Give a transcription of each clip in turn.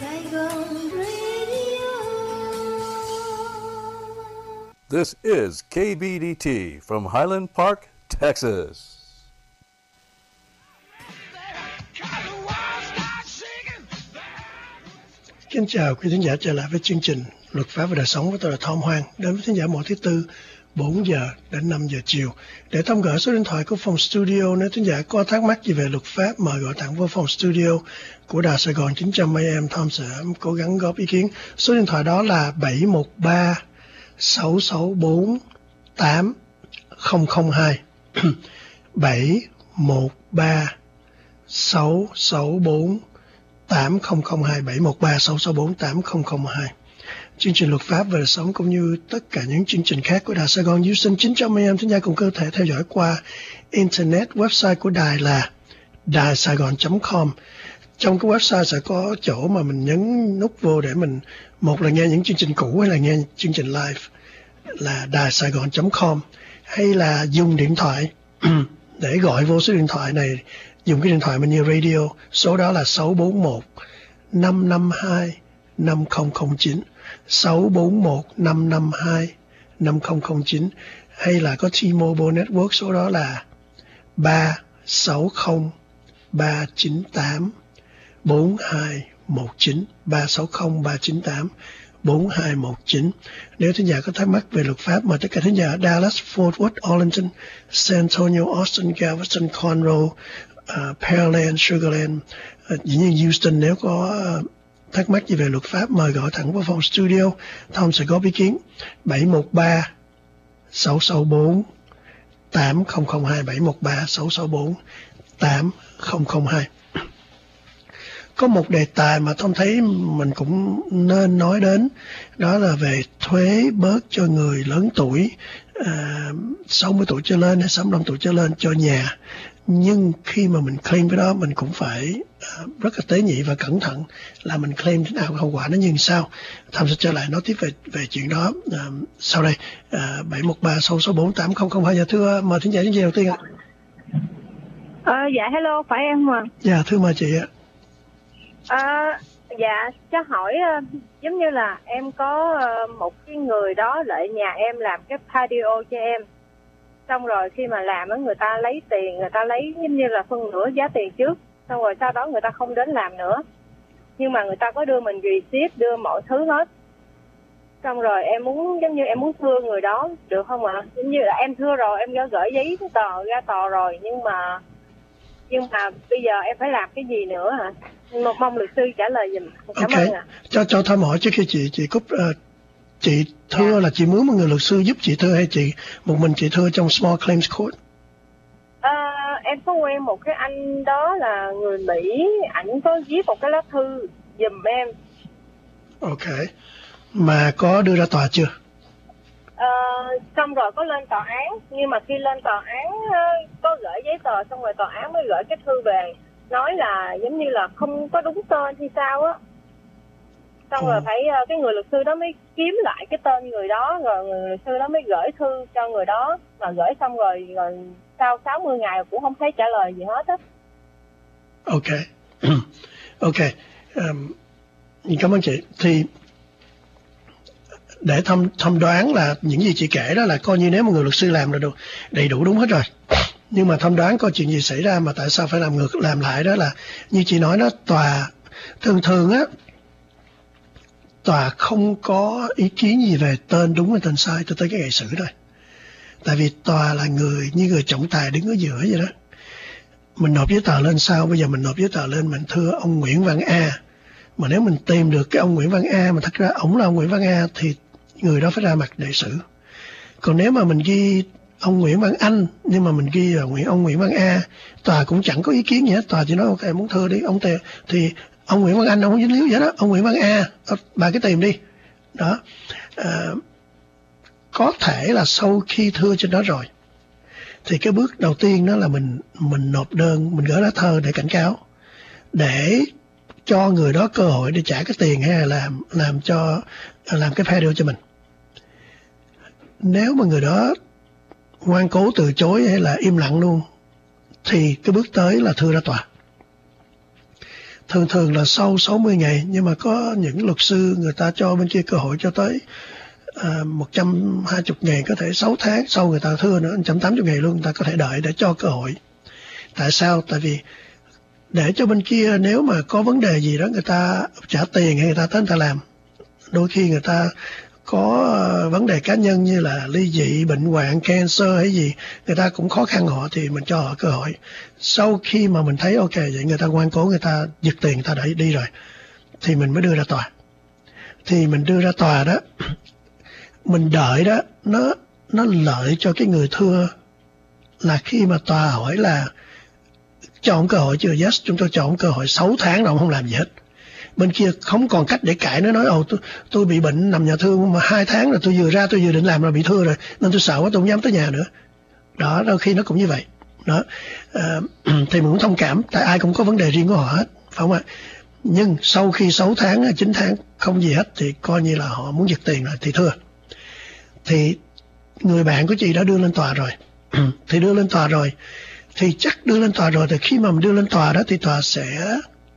Saigon Radio. This is KBDT from Highland Park, Texas. Kính chào quý thính giả trở lại với chương trình Luật pháp và đời sống với tôi là Tom Hoàng, đến với thính giả mỗi thứ Tư 4 giờ đến 5 giờ chiều. Để thông gửi số điện thoại của phòng studio, nếu thính giả có thắc mắc gì về luật pháp, mời gọi thẳng vào phòng studio của Đài Sài Gòn 900 AM. Tom sẽ cố gắng góp ý kiến. Số điện thoại đó là 713 664 8002 713 664 8002 713 664 8002. Chương trình luật pháp và đời sống cũng như tất cả những chương trình khác của Đài Sài Gòn Houston 900 AM, chúng ta cũng có thể theo dõi qua internet. Website của đài là daisaigon.com. Trong cái website sẽ có chỗ mà mình nhấn nút vô để mình một là nghe những chương trình cũ hay là nghe chương trình live là daisaigon.com, hay là dùng điện thoại để gọi vô số điện thoại này, dùng cái điện thoại mình như radio, số đó là 641 552 5009 641 552 5009, hay là có T-Mobile Network, số đó là 360 398 4219 360 398 4219. Nếu thính giả có thắc mắc về luật pháp, mời tất cả thính giả ở Dallas, Fort Worth, Arlington, San Antonio, Austin, Galveston, Conroe, Pearland, Sugarland, dĩ nhiên Houston, nếu có thắc mắc gì về luật pháp, mời gọi thẳng vào phòng studio. Tom sẽ góp ý kiến. 713 664 8002 713 664 8002. Có một đề tài mà Tom thấy mình cũng nên nói đến, đó là về thuế bớt cho người lớn tuổi, 60 tuổi trở lên hay 65 tuổi trở lên cho nhà. Nhưng khi mà mình claim cái đó, mình cũng phải rất là tế nhị và cẩn thận là mình claim thế nào, hậu quả nó như sao. Tham sẽ trở lại nói tiếp về chuyện đó sau đây. 713 664 8002. Dạ thưa, mời thính giả những gì đầu tiên ạ. Dạ hello, phải em không ạ? Dạ thưa mời chị ạ. Dạ cho hỏi giống như là em có một cái người đó lại nhà em làm cái patio cho em, xong rồi khi mà làm á, người ta lấy tiền, người ta lấy giống như là phân nửa giá tiền trước, xong rồi sau đó người ta không đến làm nữa, nhưng mà người ta có đưa mình receipt, đưa mọi thứ hết. Xong rồi em muốn giống như em muốn thưa người đó được không ạ? Giống như là em thưa rồi, em đã gửi giấy tờ ra tòa rồi, nhưng mà bây giờ em phải làm cái gì nữa hả? Mong luật sư trả lời giùm. Cảm ơn ạ. Cho Thơm hỏi trước khi chị Cúc, chị thưa là chị mướn một người luật sư giúp chị thưa hay chị một mình chị thưa trong Small Claims Court? Em có quen một cái anh đó là người Mỹ, ảnh có viết một cái lá thư giùm em. Ok. Mà có đưa ra tòa chưa? Xong rồi có lên tòa án, nhưng mà khi lên tòa án có gửi giấy tờ, xong rồi tòa án mới gửi cái thư về, nói là giống như là không có đúng tên thì sao á. Xong rồi phải cái người luật sư đó mới kiếm lại cái tên người đó, rồi người luật sư đó mới gửi thư cho người đó, mà gửi xong rồi sau 60 ngày cũng không thấy trả lời gì hết á. Ok. Ok. Cảm ơn chị. Thì để thăm đoán là những gì chị kể đó là coi như nếu một người luật sư làm là đầy đủ đúng hết rồi. Nhưng mà thăm đoán coi chuyện gì xảy ra mà tại sao phải làm lại, đó là như chị nói đó, tòa thường á, tòa không có ý kiến gì về tên đúng hay tên sai tới cái ngày xử thôi. Tại vì tòa là như người trọng tài đứng ở giữa vậy đó. Mình nộp giấy tờ lên sao? Bây giờ mình nộp giấy tờ lên, mình thưa ông Nguyễn Văn A. Mà nếu mình tìm được cái ông Nguyễn Văn A mà thật ra ổng là ông Nguyễn Văn A thì người đó phải ra mặt để xử. Còn nếu mà mình ghi ông Nguyễn Văn Anh nhưng mà mình ghi là ông Nguyễn Văn A, tòa cũng chẳng có ý kiến gì hết. Tòa chỉ nói ok, muốn thưa đi ông Tề, thì ông Nguyễn Văn Anh ông không dính líu gì đó, ông Nguyễn Văn A bà cứ tìm đi đó. Có thể là sau khi thưa trên đó rồi thì cái bước đầu tiên đó là mình nộp đơn, mình gửi lá thơ để cảnh cáo, để cho người đó cơ hội để trả cái tiền hay là làm cái patio cho mình. Nếu mà người đó ngoan cố từ chối hay là im lặng luôn thì cái bước tới là thưa ra tòa. thường thường là sau 60 ngày, nhưng mà có những luật sư người ta cho bên kia cơ hội cho tới 120 ngày, có thể 6 tháng sau người ta thưa nữa, 180 ngày luôn, người ta có thể đợi để cho cơ hội. Tại sao? Tại vì để cho bên kia nếu mà có vấn đề gì đó người ta trả tiền hay người ta tới người ta làm, đôi khi người ta có vấn đề cá nhân như là ly dị, bệnh hoạn, cancer hay gì, người ta cũng khó khăn họ thì mình cho họ cơ hội. Sau khi mà mình thấy ok vậy người ta ngoan cố, người ta giật tiền, người ta đẩy đi rồi, thì mình mới đưa ra tòa. Thì mình đưa ra tòa đó, mình đợi đó, nó lợi cho cái người thưa là khi mà tòa hỏi là chọn cơ hội chưa? Yes, chúng tôi chọn cơ hội 6 tháng rồi không làm gì hết. Bên kia không còn cách để cãi, nó nói tôi bị bệnh nằm nhà thương mà 2 tháng rồi, tôi vừa ra tôi vừa định làm rồi bị thưa rồi, nên tôi sợ quá tôi không dám tới nhà nữa. Đó, đôi khi nó cũng như vậy. Đó, thì mình cũng thông cảm, tại ai cũng có vấn đề riêng của họ hết, phải không ạ? Nhưng sau khi 6 tháng, 9 tháng không gì hết thì coi như là họ muốn giật tiền rồi thì thưa. Thì người bạn của chị đã đưa lên tòa rồi. Thì đưa lên tòa rồi, thì chắc đưa lên tòa rồi, thì khi mà mình đưa lên tòa đó thì tòa sẽ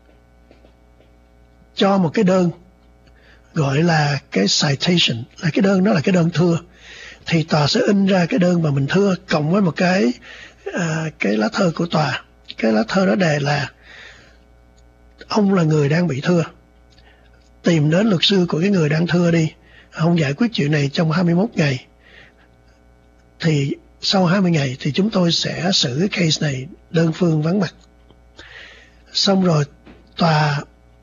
cho một cái đơn gọi là cái citation, là cái đơn đó là cái đơn thưa. Thì tòa sẽ in ra cái đơn mà mình thưa cộng với một cái lá thơ của tòa. Cái lá thơ đó đề là ông là người đang bị thưa, tìm đến luật sư của cái người đang thưa đi, ông giải quyết chuyện này trong 21 ngày. Thì sau 20 ngày thì chúng tôi sẽ xử cái case này đơn phương vắng mặt. Xong rồi tòa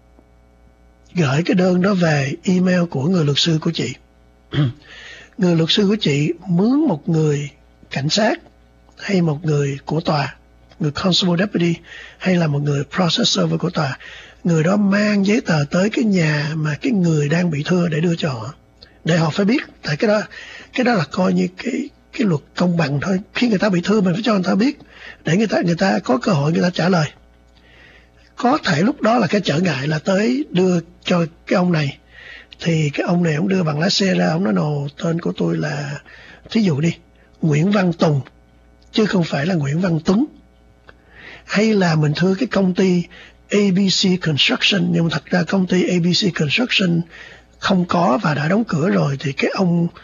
gửi cái đơn đó về email của người luật sư của chị. Người luật sư của chị mướn một người cảnh sát hay một người của tòa, người constable deputy hay là một người process server của tòa, người đó mang giấy tờ tới cái nhà mà cái người đang bị thưa để đưa cho họ, để họ phải biết. Tại cái đó là coi như cái luật công bằng thôi. Khi người ta bị thưa mình phải cho người ta biết để người ta có cơ hội người ta trả lời. Có thể lúc đó là cái trở ngại là tới đưa cho cái ông này, thì cái ông này ông đưa bằng lái xe ra, ông nói nồ tên của tôi là thí dụ đi Nguyễn Văn Tùng chứ không phải là Nguyễn Văn Tuấn, hay là mình thưa cái công ty ABC Construction nhưng mà thật ra công ty ABC Construction không có và đã đóng cửa rồi, thì cái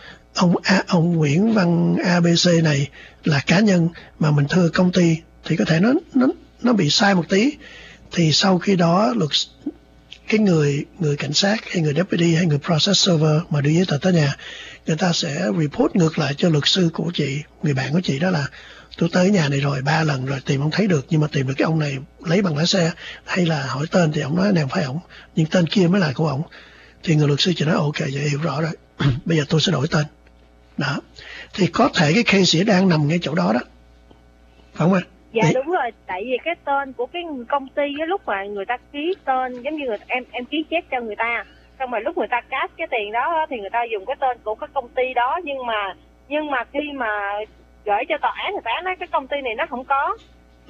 ông Nguyễn Văn ABC này là cá nhân mà mình thưa công ty, thì có thể nó bị sai một tí. Thì sau khi đó cái người cảnh sát hay người deputy hay người process server mà đưa giấy tờ tới nhà, người ta sẽ report ngược lại cho luật sư của chị, người bạn của chị đó là tôi tới nhà này rồi 3 lần rồi tìm không thấy được, nhưng mà tìm được cái ông này lấy bằng lái xe, hay là hỏi tên thì ông nói này không phải ông, nhưng tên kia mới là của ông. Thì người luật sư chỉ nói ok vậy hiểu rõ rồi. Bây giờ tôi sẽ đổi tên. Đó, thì có thể cái case đang nằm ngay chỗ đó đó, phải không ạ? Dạ đúng rồi, tại vì cái tên của cái công ty cái lúc mà người ta ký tên giống như em ký check cho người ta, xong rồi lúc người ta cash cái tiền đó thì người ta dùng cái tên của cái công ty đó, nhưng mà khi mà gửi cho tòa án, tòa án nói cái công ty này nó không có.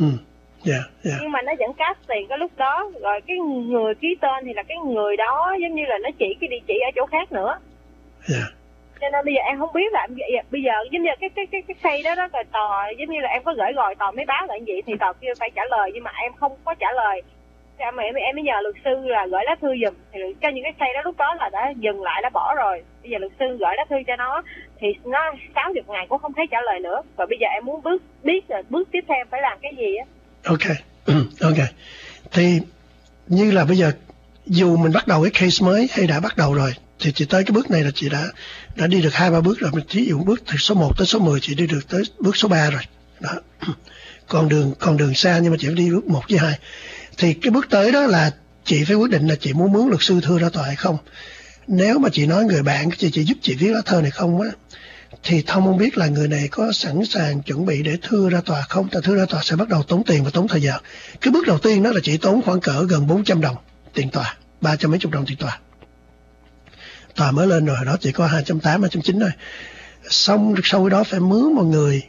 Nhưng mà nó vẫn cash tiền cái lúc đó, rồi cái người ký tên thì là cái người đó, giống như là nó chỉ cái địa chỉ ở chỗ khác nữa. Cho nên bây giờ em không biết là bây giờ giống như cái case đó rồi tòa giống như là em có gửi gọi tòa mới báo lại vậy thì tòa kia phải trả lời, nhưng mà em không có trả lời. Em mới nhờ luật sư là gửi lá thư giùm, thì cho những cái case đó lúc đó là đã dừng lại, đã bỏ rồi. Bây giờ luật sư gửi lá thư cho nó thì nó 60 ngày cũng không thấy trả lời nữa. Và bây giờ em muốn biết là bước tiếp theo phải làm cái gì á. Ok. Thì như là bây giờ dù mình bắt đầu cái case mới hay đã bắt đầu rồi, thì chị tới cái bước này là chị đã đi được 2-3 bước rồi. Mình ví dụ bước từ số 1 tới số 10 chị đi được tới bước số 3 rồi. Đó. Còn đường xa nhưng mà chị phải đi bước 1 với 2. Thì cái bước tới đó là chị phải quyết định là chị muốn mướn luật sư thưa ra tòa hay không. Nếu mà chị nói người bạn của chị giúp chị viết lá thơ này không á, thì Thông không biết là người này có sẵn sàng chuẩn bị để thưa ra tòa không. Tại thưa ra tòa sẽ bắt đầu tốn tiền và tốn thời giờ. Cái bước đầu tiên đó là chị tốn khoảng cỡ gần 400 đồng tiền tòa, 300 mấy chục đồng tiền tòa. Tòa mới lên rồi, đó chỉ có 280, 290 thôi. Xong sau đó phải mướn một người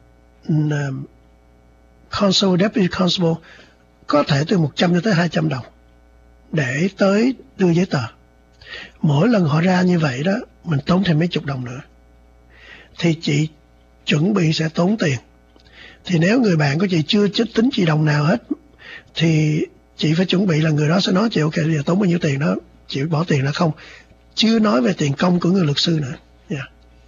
constable, deputy constable, có thể từ 100 cho tới 200 đồng để tới đưa giấy tờ. Mỗi lần họ ra như vậy đó, mình tốn thêm mấy chục đồng nữa. Thì chị chuẩn bị sẽ tốn tiền. Thì nếu người bạn của chị chưa tính chị đồng nào hết, thì chị phải chuẩn bị là người đó sẽ nói chị ok bây giờ tốn bao nhiêu tiền đó, chị bỏ tiền ra không, chưa nói về tiền công của người luật sư nữa. Yeah.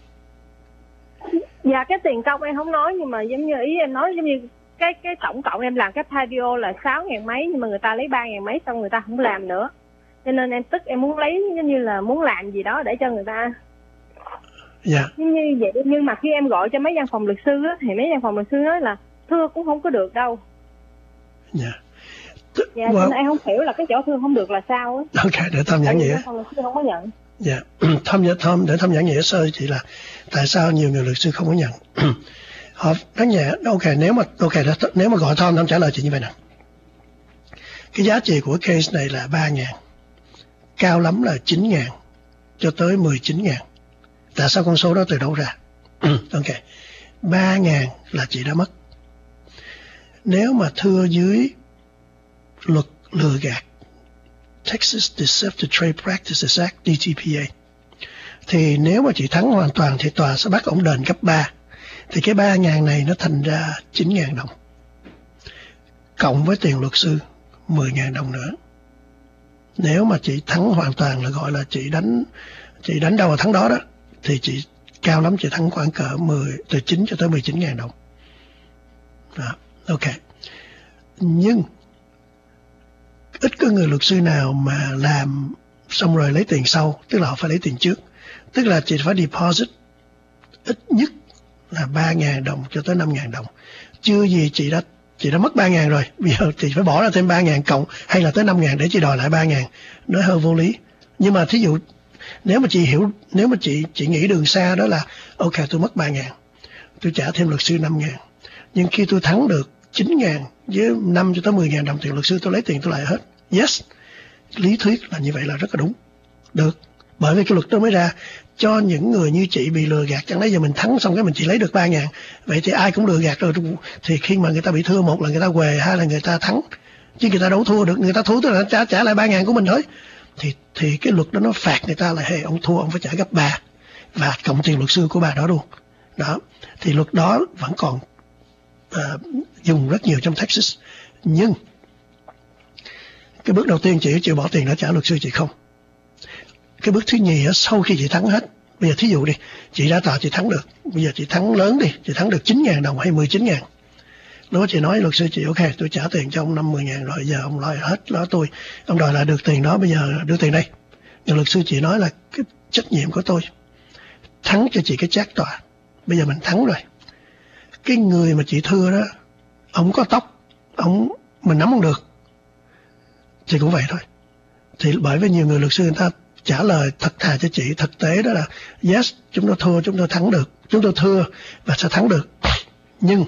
Dạ cái tiền công em không nói, nhưng mà giống như ý em nói giống như cái tổng cộng em làm cái patio là 6.000 mấy, nhưng mà người ta lấy 3.000 mấy xong người ta không làm nữa, cho nên em tức em muốn lấy giống như là muốn làm gì đó để cho người ta. Dạ. Như vậy, nhưng mà khi em gọi cho mấy văn phòng luật sư á, thì mấy văn phòng luật sư nói là thưa cũng không có được đâu. Dạ. Dạ, well, em không hiểu là cái chỗ thưa không được là sao á. Ok, để Thơm giảng nghĩa. Văn phòng luật sư không có nhận. Dạ, Thơm để Thơm giảng nghĩa sơ chị là tại sao nhiều người luật sư không có nhận. Họ nói nhẹ, ok, nếu mà gọi Thơm trả lời chị như vậy nè. Cái giá trị của case này là 3.000, cao lắm là 9.000 cho tới 19.000. Tại sao con số đó từ đâu ra? Ok, 3.000 là chị đã mất. Nếu mà thưa dưới luật lừa gạt Texas Deceptive Trade Practices Act DTPA, thì nếu mà chị thắng hoàn toàn thì tòa sẽ bắt ông đền gấp 3. Thì cái 3.000 này nó thành ra 9.000 đồng. Cộng với tiền luật sư 10.000 đồng nữa. Nếu mà chị thắng hoàn toàn là gọi là chị đánh đâu vào thắng đó đó, thì chị cao lắm chị thắng khoảng cỡ từ 9 cho tới 19.000 đồng. Đó, ok. Nhưng ít có người luật sư nào mà làm xong rồi lấy tiền sau, tức là họ phải lấy tiền trước. Tức là chị phải deposit ít nhất là 3.000 đồng cho tới 5.000 đồng. Chưa gì chị đã mất 3.000 rồi, bây giờ chị phải bỏ ra thêm 3.000 cộng hay là tới 5.000 để chị đòi lại 3.000. Nó hơi vô lý. Nhưng mà thí dụ nếu mà chị nghĩ đường xa đó là ok tôi mất 3.000, tôi trả thêm luật sư 5.000. Nhưng khi tôi thắng được 9.000 với 5 cho tới 10.000 đồng tiền luật sư, tôi lấy tiền tôi lại hết. Yes, lý thuyết là như vậy là rất là đúng. Được, bởi vì cái luật đó mới ra cho những người như chị bị lừa gạt. Chẳng lẽ giờ mình thắng xong cái mình chỉ lấy được 3.000, vậy thì ai cũng lừa gạt rồi. Thì khi mà người ta bị thua, một là người ta què, hai là người ta thắng, chứ người ta đâu thua được. Người ta thua tức là trả lại 3.000 của mình thôi. Thì cái luật đó nó phạt người ta là hey, ông thua ông phải trả gấp 3 và cộng tiền luật sư của bà đó luôn. Đó, thì luật đó vẫn còn dùng rất nhiều trong Texas. Nhưng cái bước đầu tiên chị chịu bỏ tiền đã trả luật sư chị không. Cái bước thứ nhì sau khi chị thắng hết, bây giờ thí dụ đi, chị ra tòa chị thắng được, bây giờ chị thắng lớn đi, chị thắng được 9.000 đồng hay 19.000. Lúc đó chị nói luật sư chị ok tôi trả tiền cho ông 50.000 rồi, giờ ông nói hết đó tôi, ông đòi lại được tiền đó, bây giờ đưa tiền đây. Nhưng luật sư chị nói là cái trách nhiệm của tôi thắng cho chị cái trác tòa, bây giờ mình thắng rồi. Cái người mà chị thưa đó, ông có tóc, mình nắm không được, thì cũng vậy thôi. Thì bởi vì nhiều người luật sư người ta trả lời thật thà cho chị, thực tế đó là yes, chúng tôi thua, chúng tôi thắng được, chúng tôi thưa và sẽ thắng được. Nhưng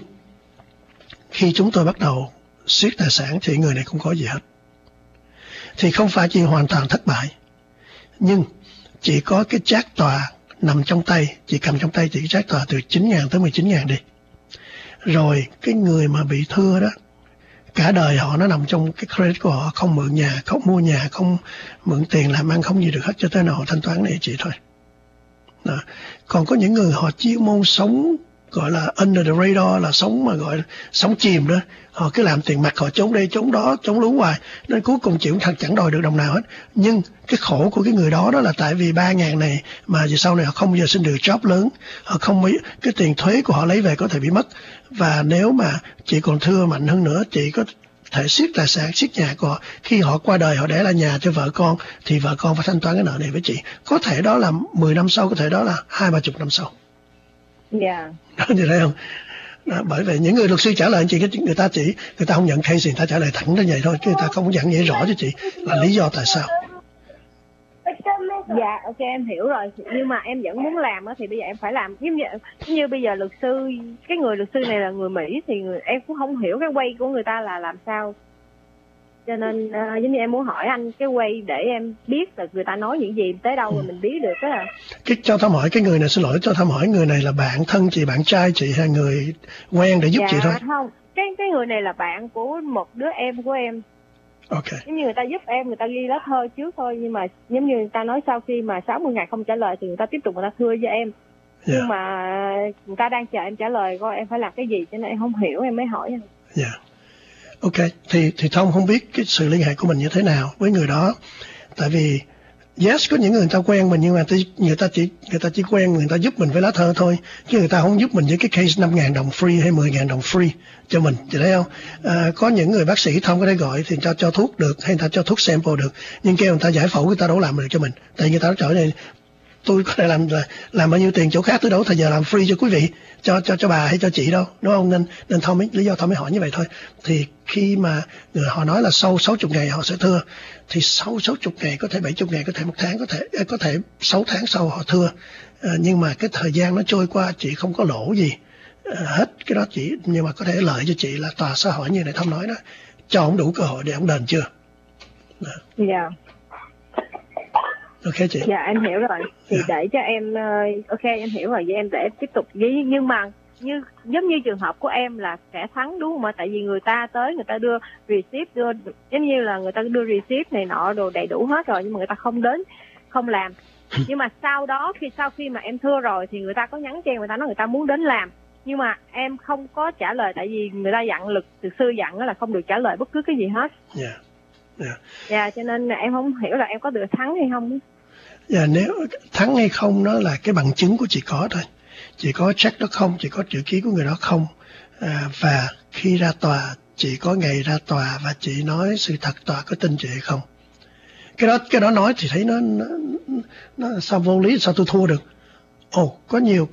khi chúng tôi bắt đầu siết tài sản thì người này không có gì hết. Thì không phải chị hoàn toàn thất bại, nhưng chị có cái trác tòa nằm trong tay, chị cầm trong tay chị cái trác tòa từ 9.000 tới 19.000 đi. Rồi cái người mà bị thưa đó, cả đời họ nó nằm trong cái credit của họ, không mượn nhà, không mua nhà, không mượn tiền làm ăn, không gì được hết cho tới nào họ thanh toán này chị thôi. Đó. Còn có những người họ chuyên môn sống gọi là under the radar, là sống mà gọi là sống chìm đó, họ cứ làm tiền mặt, họ trốn đây trốn đó, trốn lú hoài, nên cuối cùng chịu thật chẳng đòi được đồng nào hết. Nhưng cái khổ của cái người đó đó là tại vì 3.000 này mà về sau này họ không bao giờ xin được job lớn, họ không cái tiền thuế của họ lấy về có thể bị mất. Và nếu mà chị còn thưa mạnh hơn nữa, chị có thể siết tài sản, siết nhà của họ, khi họ qua đời họ để lại nhà cho vợ con thì vợ con phải thanh toán cái nợ này với chị. Có thể đó là 10 năm sau, có thể đó là 20-30 năm sau. Dạ. Đó, như thấy không? Đó, bởi vậy những người luật sư trả lời chị, người ta không nhận case, người ta trả lời thẳng như vậy thôi, chứ người ta không giảng giải rõ cho chị là lý do tại sao. Dạ, ok em hiểu rồi. Nhưng mà em vẫn muốn làm á, thì bây giờ em phải làm. Giống như bây giờ luật sư, cái người luật sư này là người Mỹ, thì em cũng không hiểu cái way của người ta là làm sao. Cho nên giống như em muốn hỏi anh cái way để em biết là người ta nói những gì, tới đâu rồi mình biết được á. Cho Thơm hỏi cái người này, xin lỗi, cho Thơm hỏi người này là bạn thân chị, bạn trai chị hay người quen để giúp chị thôi? Không, cái người này là bạn của một đứa em của em. Ok. Giống như người ta giúp em, người ta ghi lá thơ trước thôi, nhưng mà giống như người ta nói sau khi mà 60 ngày không trả lời thì người ta tiếp tục người ta thưa với em. Nhưng mà người ta đang chờ em trả lời coi em phải làm cái gì, cho nên em không hiểu em mới hỏi anh. Dạ. Ok, thì Tom không biết cái sự liên hệ của mình như thế nào với người đó. Tại vì yes, có những người ta quen mình, nhưng mà người ta chỉ quen người ta giúp mình với lá thơ thôi, chứ người ta không giúp mình với cái case 5.000 đồng free hay 10.000 đồng free cho mình, chị thấy không? Có những người bác sĩ Tom có thể gọi thì người ta cho thuốc được, hay người ta cho thuốc sample được, nhưng kêu người ta giải phẫu người ta đâu làm được cho mình. Tại người ta nói trời này, tôi có thể làm bao nhiêu tiền chỗ khác, tôi đâu thời giờ làm free cho quý vị, cho bà hay cho chị đâu, đúng không? Nên Tom lý do Tom mới hỏi như vậy thôi. Thì khi mà họ nói là sau 60 ngày họ sẽ thưa, thì sau 60 ngày, có thể 70 ngày, có thể 1 tháng, có thể 6 tháng sau họ thưa. Nhưng mà cái thời gian nó trôi qua, chị không có lỗ gì hết cái đó chị, nhưng mà có thể lợi cho chị là tòa xã hội như này Tom nói đó, cho ông đủ cơ hội để ông đền chưa. Dạ. Ok chị. Dạ em hiểu rồi. Thì để cho em ok em hiểu rồi, vậy em để tiếp tục với, nhưng mà giống như trường hợp của em là sẽ thắng đúng không ạ? Tại vì người ta tới, người ta đưa receipt, giống như là người ta đưa receipt này nọ đồ đầy đủ hết rồi, nhưng mà người ta không đến, không làm. Nhưng mà sau khi mà em thưa rồi thì người ta có nhắn cho em, người ta nói người ta muốn đến làm, nhưng mà em không có trả lời, tại vì người ta dặn từ sư dặn là không được trả lời bất cứ cái gì hết. Dạ, cho nên em không hiểu là em có được thắng hay không. Dạ, nếu thắng hay không đó là cái bằng chứng của chị có thôi. Chị có check đó không, chị có chữ ký của người đó không, và khi ra tòa chị có ngày ra tòa và chị nói sự thật, tòa có tin chị hay không. Cái đó nói thì thấy nó sao vô lý, sao tôi thua được. Có nhiều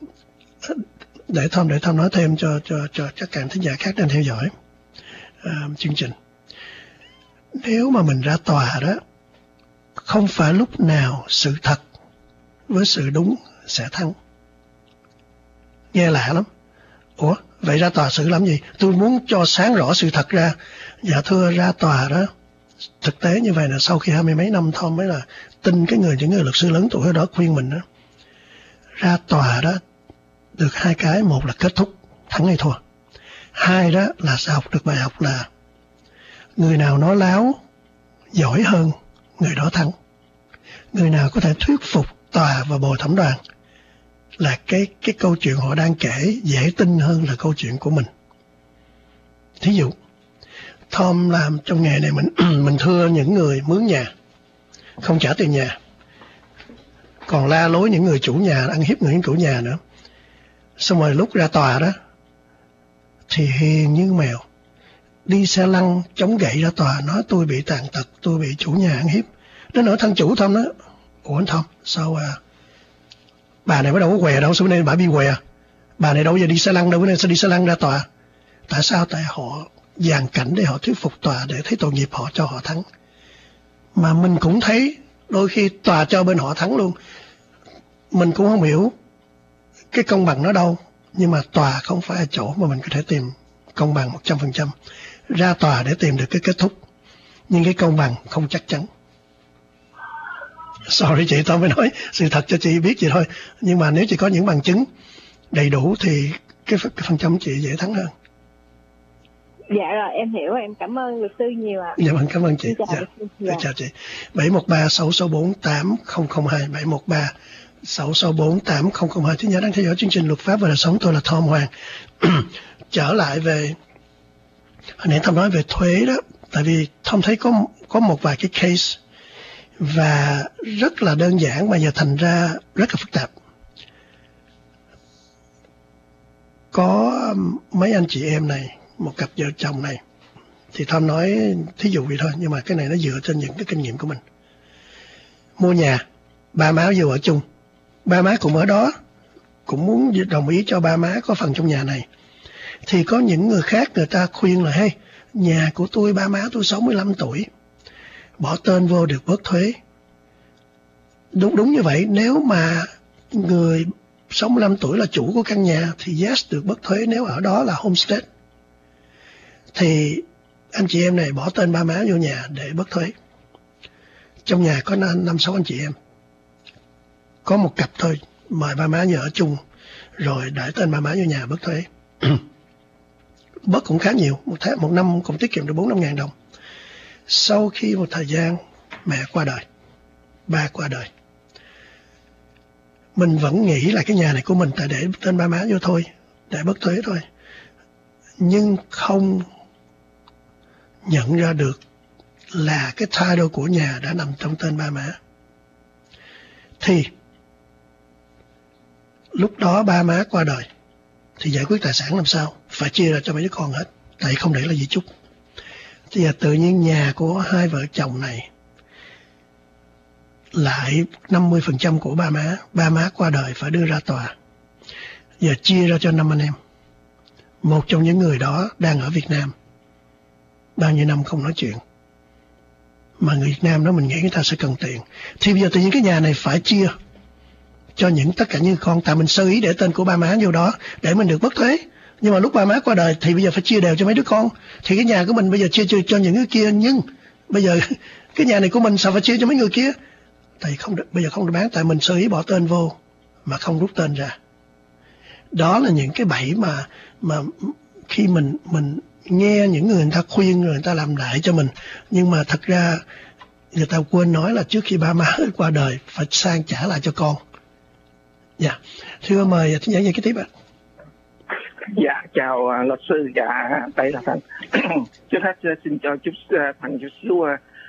để Tom nói thêm cho các bạn thính giả khác đang theo dõi chương trình. Nếu mà mình ra tòa đó, không phải lúc nào sự thật với sự đúng sẽ thắng. Nghe lạ lắm. Vậy ra tòa xử làm gì? Tôi muốn cho sáng rõ sự thật ra. Dạ thưa, ra tòa đó, thực tế như vậy là sau khi 20 mấy năm Tom mới là tin những người luật sư lớn tuổi đó khuyên mình đó. Ra tòa đó được 2 cái, một là kết thúc thắng hay thua, 2 đó là sẽ học được bài học là người nào nói láo giỏi hơn người đó thắng. Người nào có thể thuyết phục tòa và bồi thẩm đoàn là cái câu chuyện họ đang kể dễ tin hơn là câu chuyện của mình. Thí dụ Tom làm trong nghề này, mình thưa những người mướn nhà không trả tiền nhà, còn la lối những người chủ nhà, ăn hiếp những chủ nhà nữa. Xong rồi lúc ra tòa đó thì hiền như mèo, đi xe lăn chống gậy ra tòa, nói tôi bị tàn tật, tôi bị chủ nhà ăn hiếp. Đến nỗi thằng chủ Tom đó, anh Tom, sao bà này mới đâu có què đâu, sao bữa nay bà bị què? Bà này đâu giờ đi xe lăn đâu, bữa nay sao đi xe lăn ra tòa? Tại sao? Tại họ dàn cảnh để họ thuyết phục tòa, để thấy tội nghiệp họ cho họ thắng. Mà mình cũng thấy đôi khi tòa cho bên họ thắng luôn. Mình cũng không hiểu cái công bằng nó đâu, nhưng mà tòa không phải là chỗ mà mình có thể tìm công bằng 100%. Ra tòa để tìm được cái kết thúc, nhưng cái công bằng không chắc chắn. Sorry chị, tôi mới nói sự thật cho chị biết vậy thôi. Nhưng mà nếu chị có những bằng chứng đầy đủ thì cái phần trăm chị dễ thắng hơn. Dạ rồi, em hiểu, em cảm ơn luật sư nhiều ạ. Dạ vâng, cảm ơn chị. Dạ. Chào chị. 713-664-8002, 713-664-8002. Thính giả đang theo dõi chương trình Luật pháp và đời sống, tôi là Tom Hoàng. Trở lại về hồi nãy Tom nói về thuế đó, tại vì Tom thấy có một vài cái case và rất là đơn giản mà giờ thành ra rất là phức tạp. Có mấy anh chị em này, một cặp vợ chồng này, thì Tom nói thí dụ vậy thôi, nhưng mà cái này nó dựa trên những cái kinh nghiệm của mình. Mua nhà, ba má vô ở chung, ba má cũng ở đó, cũng muốn đồng ý cho ba má có phần trong nhà này. Thì có những người khác người ta khuyên là hey, nhà của tôi, ba má tôi 65 tuổi, bỏ tên vô được bớt thuế. Đúng như vậy, nếu mà người 65 tuổi là chủ của căn nhà thì yes, được bớt thuế nếu ở đó là homestead. Thì anh chị em này bỏ tên ba má vô nhà để bớt thuế. Trong nhà có 5-6 anh chị em, có một cặp thôi, mời ba má nhờ ở chung, rồi để tên ba má vô nhà bớt thuế. Bớt cũng khá nhiều, một năm cũng tiết kiệm được 4-5 ngàn đồng. Sau khi một thời gian mẹ qua đời, ba qua đời, mình vẫn nghĩ là cái nhà này của mình, tại để tên ba má vô thôi, để bớt thuế thôi. Nhưng không nhận ra được là cái title của nhà đã nằm trong tên ba má, thì lúc đó ba má qua đời thì giải quyết tài sản làm sao? Phải chia ra cho mấy đứa con hết, tại không để là di chúc. Thì giờ tự nhiên nhà của hai vợ chồng này lại 50% của ba má qua đời phải đưa ra tòa. Giờ chia ra cho 5 anh em. Một trong những người đó đang ở Việt Nam, bao nhiêu năm không nói chuyện, mà người Việt Nam đó mình nghĩ người ta sẽ cần tiền, thì bây giờ tự nhiên cái nhà này phải chia cho tất cả những con, tại mình sơ ý để tên của ba má vô đó để mình được bất thuế. Nhưng mà lúc ba má qua đời thì bây giờ phải chia đều cho mấy đứa con, thì cái nhà của mình bây giờ chia cho những cái kia, nhưng bây giờ cái nhà này của mình sao phải chia cho mấy người kia? Tại không được, bây giờ không được bán, tại mình sơ ý bỏ tên vô mà không rút tên ra. Đó là những cái bẫy mà khi mình nghe những người ta khuyên rồi người ta làm lại cho mình, nhưng mà thật ra người ta quên nói là trước khi ba má qua đời phải sang trả lại cho con. Dạ, thưa mời thính giả nghe cái tiếp ạ. Dạ, chào luật sư. Dạ, đây là Thành. Trước hết xin cho Thành chút xíu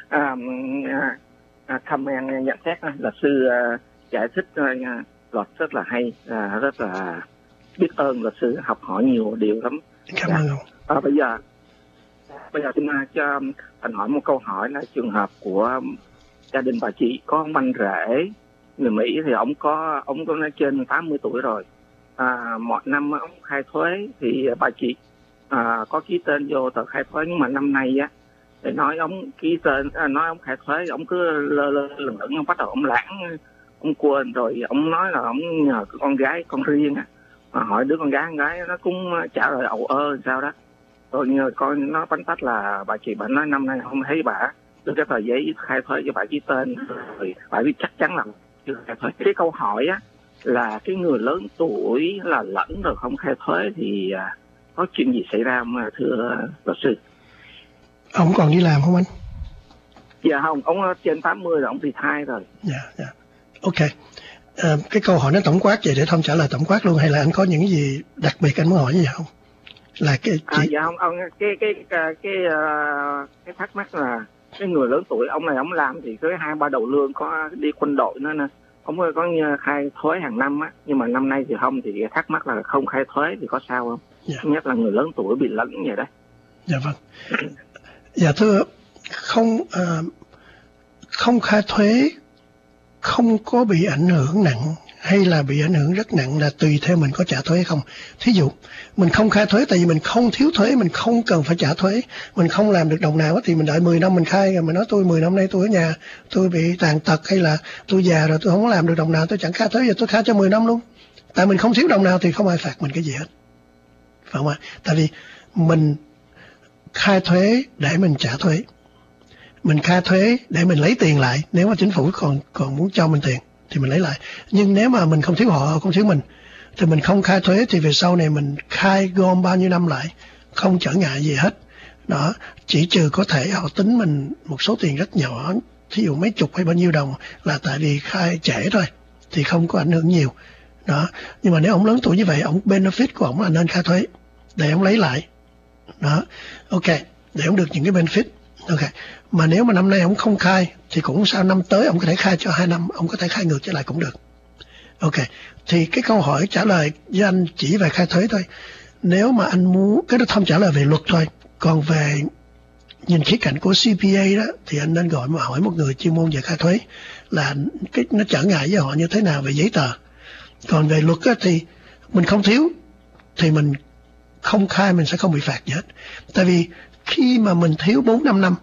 comment nhận xét. Luật sư giải thích luật rất là hay, rất là biết ơn luật sư, học hỏi nhiều điều lắm. Cảm ơn ông. Bây giờ xin cho Thành hỏi một câu hỏi là trường hợp của gia đình bà chị có ông anh rể người Mỹ, thì ông có trên 80 tuổi rồi. Mọi năm ông khai thuế thì bà chị có ký tên vô tờ khai thuế, nhưng mà năm nay á để nói ông ký tên, nói ông khai thuế, ông cứ lơ lửng, ông bắt đầu ông lãng, ông quên rồi. Ông nói là ông nhờ con gái con riêng mà hỏi đứa con gái nó cũng trả lời ầu sao đó. Rồi nhờ con nó bắn tách là bà chị, bà nói năm nay không thấy bà đưa cái tờ giấy khai thuế cho bà ký tên, rồi bà biết chắc chắn là chưa khai thuế. Cái câu hỏi á là cái người lớn tuổi là lẫn rồi không khai thuế thì có chuyện gì xảy ra không thưa luật sư? Ông còn đi làm không anh? Dạ không, ông trên 80 rồi, ông retire rồi. Dạ. Ok. Cái câu hỏi nó tổng quát vậy để Thông trả lời tổng quát luôn, hay là anh có những gì đặc biệt anh muốn hỏi gì không? Là dạ không, ông cái thắc mắc là cái người lớn tuổi ông này ông làm thì cái 2-3 đầu lương có đi quân đội nữa nè, ông có khai thuế hàng năm á, nhưng mà năm nay thì không, thì thắc mắc là không khai thuế thì có sao không? Dạ. Nhất là người lớn tuổi bị lẫn vậy đấy. Dạ vâng. Dạ thưa, không khai thuế không có bị ảnh hưởng nặng hay là bị ảnh hưởng rất nặng, là tùy theo mình có trả thuế không. Thí dụ mình không khai thuế tại vì mình không thiếu thuế, mình không cần phải trả thuế, mình không làm được đồng nào thì mình đợi 10 năm mình khai, rồi mình nói tôi 10 năm nay tôi ở nhà tôi bị tàn tật hay là tôi già rồi tôi không có làm được đồng nào, tôi chẳng khai thuế, giờ tôi khai cho 10 năm luôn. Tại mình không thiếu đồng nào thì không ai phạt mình cái gì hết, phải không ạ? Tại vì mình khai thuế để mình trả thuế, mình khai thuế để mình lấy tiền lại, nếu mà chính phủ còn muốn cho mình tiền thì mình lấy lại. Nhưng nếu mà mình không thiếu họ, không thiếu mình, thì mình không khai thuế thì về sau này mình khai gom bao nhiêu năm lại không trở ngại gì hết. Đó, chỉ trừ có thể họ tính mình một số tiền rất nhỏ, thí dụ mấy chục hay bao nhiêu đồng là tại vì khai trễ thôi, thì không có ảnh hưởng nhiều. Đó, nhưng mà nếu ông lớn tuổi như vậy, ông benefit của ông là nên khai thuế để ông lấy lại. Đó, ok, để ông được những cái benefit. Ok, mà nếu mà năm nay ông không khai thì cũng sao, năm tới ông có thể khai cho 2 năm, ông có thể khai ngược trở lại cũng được. Ok, thì cái câu hỏi trả lời với anh chỉ về khai thuế thôi. Nếu mà anh muốn, cái đó Thông trả lời về luật thôi. Còn về nhìn khía cạnh của CPA đó thì anh nên hỏi một người chuyên môn về khai thuế là nó trở ngại với họ như thế nào về giấy tờ. Còn về luật đó, thì mình không thiếu thì mình không khai mình sẽ không bị phạt gì hết. Tại vì khi mà mình thiếu 4-5 năm,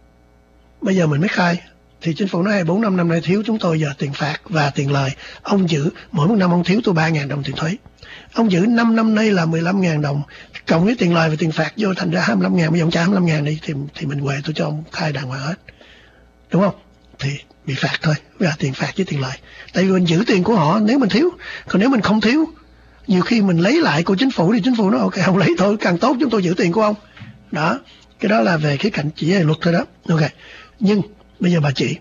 bây giờ mình mới khai, thì chính phủ nói 4-5 năm nay thiếu chúng tôi giờ tiền phạt và tiền lời. Ông giữ, mỗi một năm ông thiếu tôi 3.000 đồng tiền thuế. Ông giữ 5 năm nay là 15.000 đồng, cộng với tiền lời và tiền phạt vô thành ra 25.000, bây giờ ông trả 25.000 đi, thì mình huề tôi cho ông khai đàng hoàng hết. Đúng không? Thì bị phạt thôi, là tiền phạt với tiền lời. Tại vì mình giữ tiền của họ nếu mình thiếu, còn nếu mình không thiếu, nhiều khi mình lấy lại của chính phủ thì chính phủ nói ok, ông lấy thôi, càng tốt, chúng tôi giữ tiền của ông. Đó, cái đó là về khía cạnh chỉ về luật thôi đó. Ok, nhưng bây giờ bà chị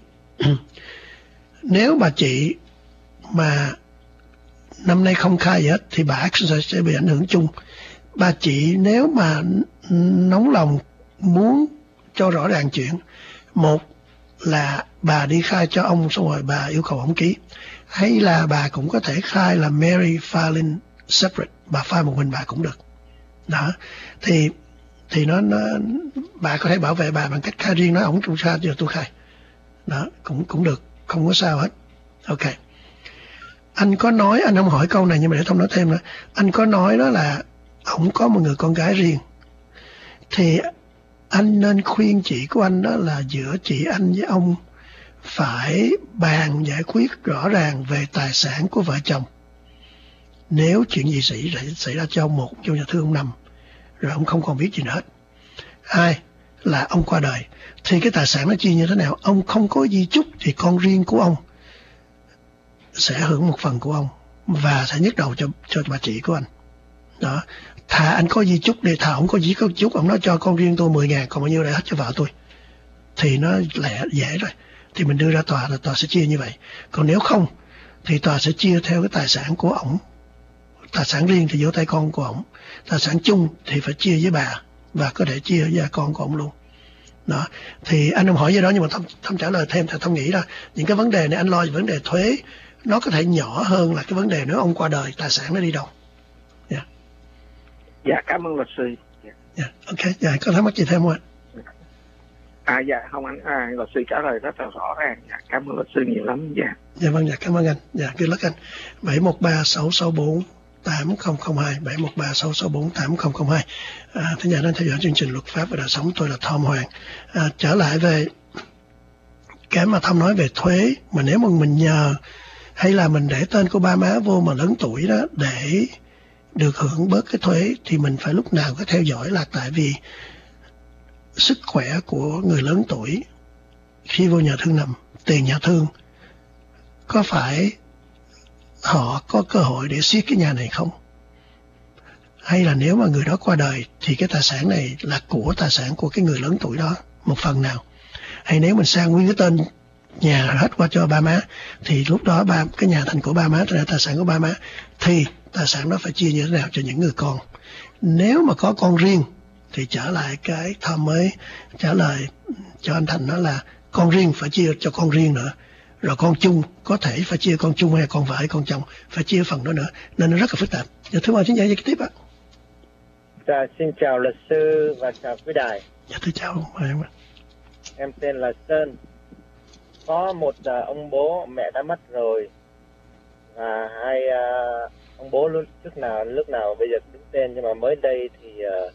nếu bà chị mà năm nay không khai gì hết thì bà sẽ bị ảnh hưởng chung. Bà chị nếu mà nóng lòng muốn cho rõ ràng chuyện. Một là bà đi khai cho ông xong rồi bà yêu cầu ông ký, hay là bà cũng có thể khai là Mary filing separate, bà file một mình bà cũng được. Đó, thì nó bà có thể bảo vệ bà bằng cách khai riêng, nói ổng tôi khai giờ tôi khai. Đó, cũng được, không có sao hết. Ok. Anh có nói, anh không hỏi câu này nhưng mà để Thông nói thêm nữa. Anh có nói đó là ổng có một người con gái riêng. Thì anh nên khuyên chị của anh đó là giữa chị anh với ông phải bàn giải quyết rõ ràng về tài sản của vợ chồng. Nếu chuyện gì xảy ra cho ông, một vô nhà thương ông nằm rồi ông không còn biết gì nữa hết. Hai là ông qua đời thì cái tài sản nó chia như thế nào. Ông không có di chúc thì con riêng của ông sẽ hưởng một phần của ông và sẽ nhức đầu cho bà chị của anh. Đó, thà anh có di chúc để thà ông có di chúc, ông nói cho con riêng tôi 10.000 còn bao nhiêu để hết cho vợ tôi thì nó lẹ dễ rồi, thì mình đưa ra tòa là tòa sẽ chia như vậy. Còn nếu không thì tòa sẽ chia theo cái tài sản của ổng. Tài sản riêng thì vô tay con của ổng, tài sản chung thì phải chia với bà và có thể chia với con của ổng luôn. Đó, thì anh không hỏi gì đó nhưng mà Thông trả lời thêm. Thì Thông nghĩ là những cái vấn đề này anh lo về vấn đề thuế nó có thể nhỏ hơn là cái vấn đề nếu ông qua đời tài sản nó đi đâu. Dạ, cảm ơn luật sư. Yeah, ok, dạ, có thắc mắc gì thêm không ạ? Dạ, không anh, luật sư trả lời rất là rõ ràng. Dạ, cảm ơn luật sư nhiều lắm. Dạ. Dạ vâng, dạ, cảm ơn anh. Dạ, good luck anh. 713-664-8002, 713-664-8002. Thính giả đang theo dõi chương trình Luật pháp và đời sống, tôi là Tom Hoàng. Trở lại về cái mà Thông nói về thuế, mà nếu mà mình nhờ hay là mình để tên của ba má vô mà lớn tuổi đó để được hưởng bớt cái thuế thì mình phải lúc nào có theo dõi, là tại vì sức khỏe của người lớn tuổi khi vô nhà thương nằm, tiền nhà thương có phải họ có cơ hội để siết cái nhà này không? Hay là nếu mà người đó qua đời thì cái tài sản này là tài sản của cái người lớn tuổi đó một phần nào? Hay nếu mình sang nguyên cái tên nhà hết qua cho ba má thì lúc đó cái nhà thành của ba má, thành tài sản của ba má, thì tài sản đó phải chia như thế nào cho những người con? Nếu mà có con riêng thì trở lại cái Tom mới trả lời cho anh Thành, đó là con riêng phải chia cho con riêng nữa, rồi con chung có thể phải chia con chung, hay con vợ hay con chồng phải chia phần đó nữa, nên nó rất là phức tạp. Dạ, thưa mời thính giả tiếp ạ. Dạ, xin chào luật sư và chào quý đài. Dạ, thưa chào mời em ạ. Em tên là Sơn. Có một ông bố mẹ đã mất rồi, và hai ông bố lúc nào bây giờ đứng tên, nhưng mà mới đây thì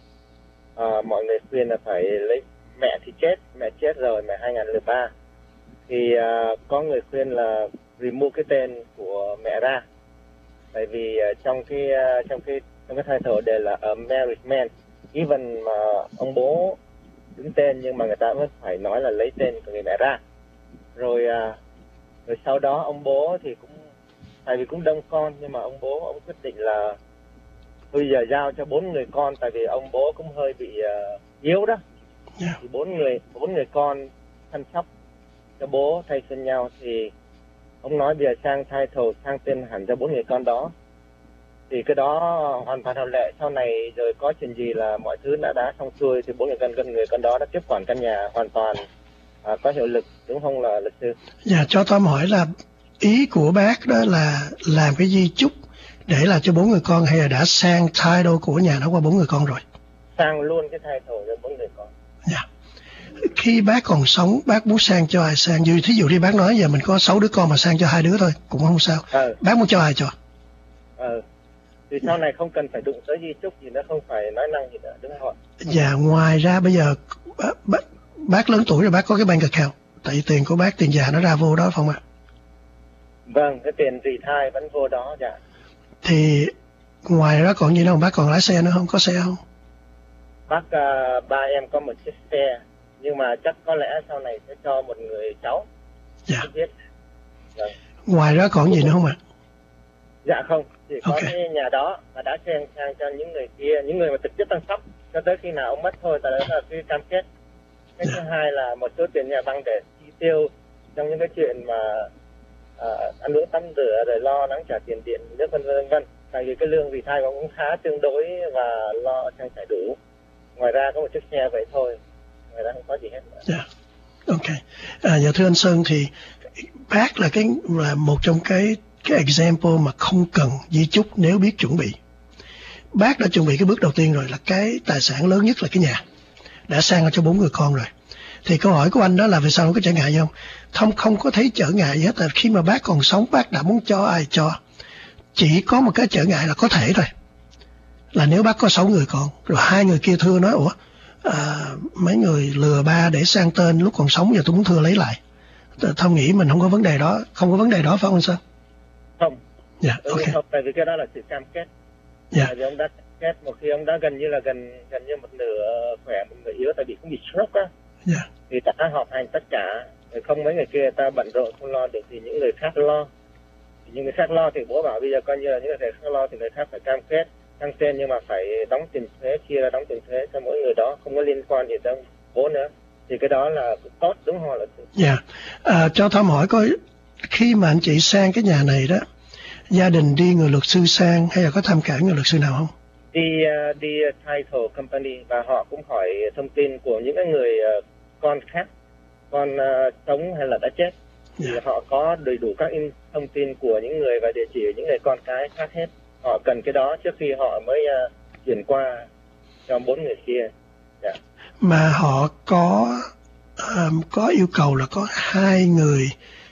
mọi người khuyên là phải lấy mẹ thì mẹ chết rồi, mẹ 2013 thì có người khuyên là remove cái tên của mẹ ra, tại vì trong cái title đề là a married man, even mà ông bố đứng tên nhưng mà người ta vẫn phải nói là lấy tên của người mẹ ra. Rồi sau đó ông bố thì cũng, tại vì cũng đông con, nhưng mà ông bố quyết định là bây giờ giao cho 4 người con, tại vì ông bố cũng hơi bị yếu đó. Yeah. Thì 4 người con chăm sóc cho bố thay phiên nhau, thì ông nói bây giờ sang tên hẳn cho 4 người con đó, thì cái đó hoàn toàn hợp lệ. Sau này rồi có chuyện gì là mọi thứ đã xong xuôi thì 4 người con đó đã tiếp quản căn nhà hoàn toàn có hiệu lực, đúng không là luật sư? Dạ, cho Tom hỏi là ý của bác đó là làm cái di chúc để là cho 4 người con, hay là đã sang title của nhà nó qua 4 người con rồi? Sang luôn cái title cho 4 người con. Dạ. Khi bác còn sống, bác muốn sang cho ai sang? Thí dụ đi, bác nói giờ mình có 6 đứa con mà sang cho 2 đứa thôi cũng không sao. Bác muốn cho ai cho? Thì sau này không cần phải đụng tới di chúc gì nữa, không phải nói năng gì nữa, đúng không ạ? Dạ, ngoài ra bây giờ bác lớn tuổi rồi, bác có cái bank account, tại vì tiền của bác, tiền già nó ra vô đó phải không ạ? Vâng, cái tiền retire vẫn vô đó. Dạ. Thì ngoài đó còn gì đâu, bác còn lái xe nữa không? Có xe không? Bác ba em có một chiếc xe, nhưng mà chắc có lẽ sau này sẽ cho một người cháu. Dạ. Vâng. Ngoài đó còn gì nữa không ạ? Dạ không, chỉ có cái nhà đó mà đã sang cho những người kia, những người mà trực tiếp chăm sóc cho tới khi nào ông mất thôi, tại đó là cái cam kết. Cái thứ hai là một số tiền nhà băng để chi tiêu trong những cái chuyện mà ăn uống tắm rửa, rồi lo lắng trả tiền điện nước vân vân. Tại vì cái lương retire của ông cũng khá tương đối và lo trang trải đủ. Ngoài ra có một chiếc xe vậy thôi. ngoài ra không có gì hết. Yeah. Ok. Dạ thưa anh Sơn, thì bác là một trong cái example mà không cần di chúc nếu biết chuẩn bị. Bác đã chuẩn bị cái bước đầu tiên rồi, là cái tài sản lớn nhất là cái nhà, đã sang cho 4 người con rồi. Thì câu hỏi của anh đó là vì sao không có trở ngại gì không? Không có thấy trở ngại gì hết. Tại khi mà bác còn sống, bác đã muốn cho ai cho. Chỉ có một cái trở ngại là có thể thôi, là nếu bác có 6 người con, rồi 2 người kia thưa nói mấy người lừa ba để sang tên lúc còn sống, giờ tôi muốn thưa lấy lại. Thông nghĩ mình không có vấn đề đó, phải không anh Sơn? Không. Dạ, ok. Không, tại vì cái đó là sự cam kết. Dạ. Tại vì ông đã kết một khi ông đã gần như một nửa khỏe, một nửa yếu, tại vì cũng bị stroke á. Dạ. Thì ta họp hành tất cả, không mấy người kia ta bận rộn không lo được thì những người khác lo. Thì những người khác lo thì bố bảo bây giờ coi như là những người khác lo thì người khác phải cam kết sang tên, nhưng mà phải đóng tiền thuế, chia ra đóng tiền thuế cho mỗi người đó, không có liên quan gì tới bố nữa. Thì cái đó là tốt, đúng không? Là dạ. Cho Thom hỏi coi, khi mà anh chị sang cái nhà này đó, gia đình đi người luật sư sang hay là có tham khảo người luật sư nào không? Đi title company, và họ cũng hỏi thông tin của những cái người con khác, con sống hay là đã chết. Thì họ có đầy đủ các thông tin của những người và địa chỉ những người con cái khác hết. Họ cần cái đó trước khi họ mới chuyển qua cho 4 người kia. Yeah. Mà họ có yêu cầu là có 2 người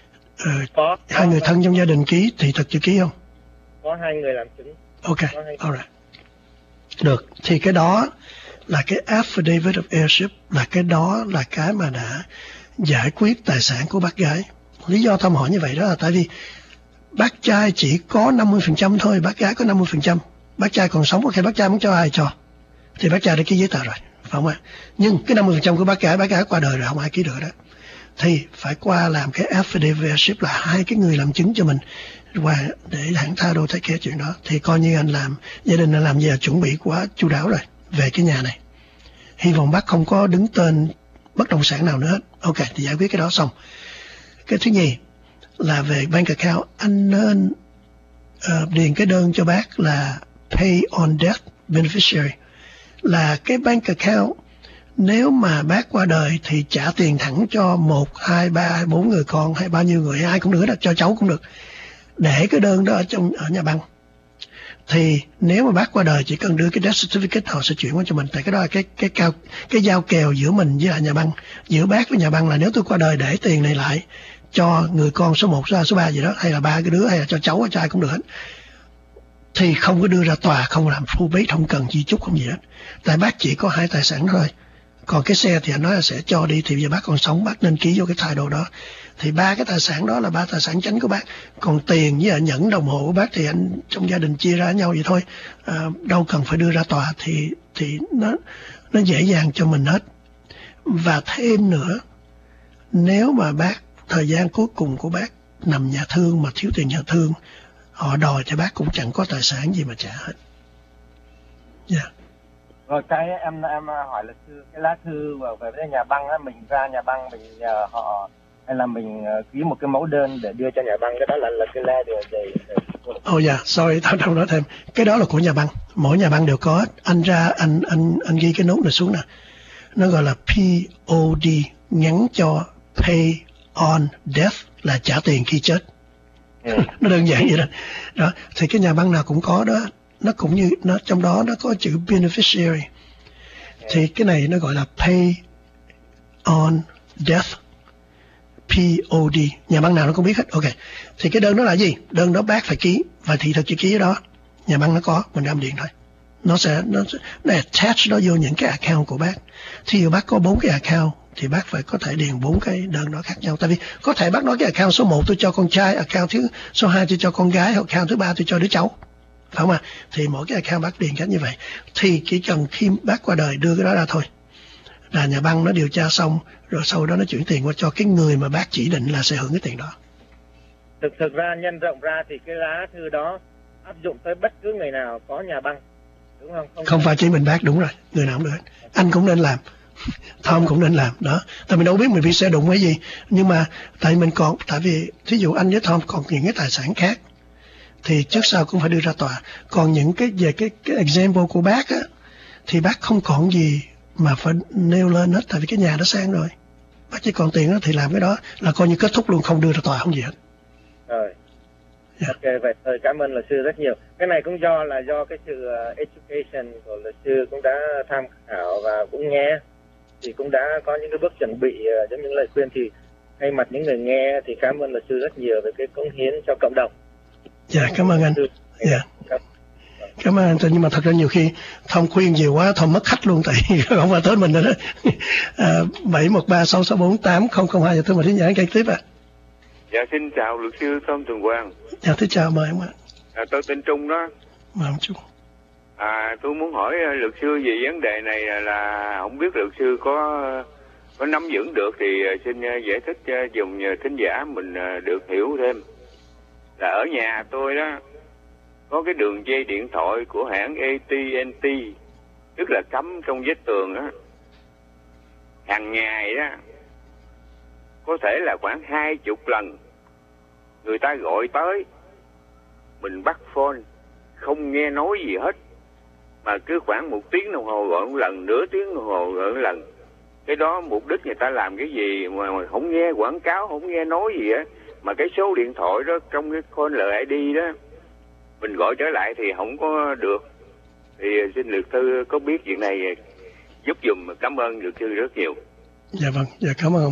hai người thân trong gia đình ký thì thật chữ ký không? Có 2 người làm chứng. Ok, alright. Được, thì cái đó là cái affidavit of heirship, là cái đó là cái mà đã giải quyết tài sản của bác gái. Lý do Thom hỏi như vậy đó là tại vì bác trai chỉ có 50% thôi, bác gái có 50%. Bác trai còn sống, khi bác trai muốn cho ai cho, thì bác trai đã ký giấy tờ rồi, phải không ạ? Nhưng cái 50% của bác gái qua đời rồi, không ai ký được đó. Thì phải qua làm cái affidavit of heirship, là 2 cái người làm chứng cho mình, và để hãng title take care chuyện đó. Thì coi như anh làm, gia đình đã làm gì là chuẩn bị quá chu đáo rồi về cái nhà này. Hy vọng bác không có đứng tên bất động sản nào nữa hết. Ok, thì giải quyết cái đó xong. Cái thứ nhì là về bank account, anh nên điền cái đơn cho bác là pay on death beneficiary, là cái bank account nếu mà bác qua đời thì trả tiền thẳng cho 1, 2, 3, 4 người con hay bao nhiêu người, ai cũng được, cho cháu cũng được, để cái đơn đó ở nhà băng. Thì nếu mà bác qua đời chỉ cần đưa cái death certificate, họ sẽ chuyển qua cho mình. Tại cái đó là cái giao kèo giữa mình với nhà băng, giữa bác với nhà băng, là nếu tôi qua đời để tiền này lại cho người con số 1, số 3 gì đó, hay là 3 cái đứa, hay là cho cháu, cho ai cũng được hết, thì không có đưa ra tòa, không làm probate, không cần di chúc, không gì hết. Tại bác chỉ có 2 tài sản thôi. Còn cái xe thì anh nói là sẽ cho đi, thì giờ bác còn sống, bác nên ký vô cái title đó. Thì 3 cái tài sản đó là 3 tài sản chính của bác. Còn tiền với nhẫn đồng hồ của bác thì anh trong gia đình chia ra nhau vậy thôi. Đâu cần phải đưa ra tòa, thì nó dễ dàng cho mình hết. Và thêm nữa, nếu mà bác thời gian cuối cùng của bác nằm nhà thương mà thiếu tiền nhà thương, họ đòi cho bác cũng chẳng có tài sản gì mà trả hết. Dạ. Yeah. Rồi cái em hỏi luật sư, cái lá thư về cái nhà băng á, mình ra nhà băng mình nhờ họ hay là mình ký một cái mẫu đơn để đưa cho nhà băng, cái đó là cái letter để dạ, sorry, tao đâu nói thêm. Cái đó là của nhà băng, mỗi nhà băng đều có. Anh ra anh ghi cái nốt này xuống nè. Nó gọi là POD, ngắn cho pay on death, là trả tiền khi chết. Nó đơn giản vậy đó. Đó, thì cái nhà băng nào cũng có đó. Nó cũng như nó trong đó nó có chữ beneficiary. Thì cái này nó gọi là pay on death, POD. Nhà băng nào nó cũng biết hết. Ok. Thì cái đơn đó là gì? Đơn đó bác phải ký, và thị thực chữ ký ở đó. Nhà băng nó có, mình đâm điện thôi. Nó attach nó vô những cái account của bác. Thí dụ bác có 4 cái account thì bác phải có thể điền 4 cái đơn đó khác nhau. Tại vì có thể bác nói cái account số 1 tôi cho con trai, account số 2 tôi cho con gái, account thứ 3 tôi cho đứa cháu. Phải không ạ? Thì mỗi cái account bác điền cách như vậy. Thì chỉ cần khi bác qua đời đưa cái đó ra thôi, là nhà băng nó điều tra xong, rồi sau đó nó chuyển tiền qua cho cái người mà bác chỉ định là sẽ hưởng cái tiền đó. Thực ra nhân rộng ra thì cái lá thư đó áp dụng tới bất cứ người nào có nhà băng, đúng không? Không phải chỉ mình bác, đúng rồi, người nào cũng được. Anh cũng nên làm, Thom cũng nên làm đó. Tại mình đâu biết mình bị xe đụng cái gì, nhưng mà tại vì thí dụ anh với Thom còn những cái tài sản khác thì trước sau cũng phải đưa ra tòa. Còn những cái về cái example của bác á, thì bác không còn gì mà phải nêu lên hết, tại vì cái nhà đã sang rồi. Bác chỉ còn tiền đó thì làm cái đó là coi như kết thúc luôn, không đưa ra tòa không gì hết. Rồi. Dạ. Ok, vậy thôi cảm ơn luật sư rất nhiều. Cái này cũng do cái sự education của luật sư cũng đã tham khảo và cũng nghe, thì cũng đã có những cái bước chuẩn bị giống những lời khuyên, thì thay mặt những người nghe thì cảm ơn luật sư rất nhiều về cái cống hiến cho cộng đồng. Dạ, cảm ơn anh. Dạ. Cảm ơn anh, nhưng mà thật ra nhiều khi Thông khuyên nhiều quá, Thông mất khách luôn, tại không phải tới mình rồi đó. 713-664-8002, dạ thưa mời thính giả kế tiếp ạ. Dạ xin chào luật sư Tom Tường Quang. Dạ thưa chào, mời ông ạ. Tôi tên Trung đó. Mời ông Trung. Tôi muốn hỏi luật sư về vấn đề này là không biết luật sư có nắm vững được thì xin giải thích dùng thính giả mình được hiểu thêm. Là ở nhà tôi đó có cái đường dây điện thoại của hãng AT&T, tức là cắm trong vách tường đó. Hàng ngày đó có thể là khoảng 20 lần người ta gọi tới, mình bắt phone không nghe nói gì hết, mà cứ khoảng 1 tiếng đồng hồ gọi một lần, nửa tiếng đồng hồ gọi một lần. Cái đó mục đích người ta làm cái gì mà không nghe quảng cáo, không nghe nói gì á, mà cái số điện thoại đó trong cái caller ID đó mình gọi trở lại thì không có được. Thì xin luật sư có biết chuyện này giúp dùm, cảm ơn luật sư rất nhiều. Dạ vâng, dạ cảm ơn ông.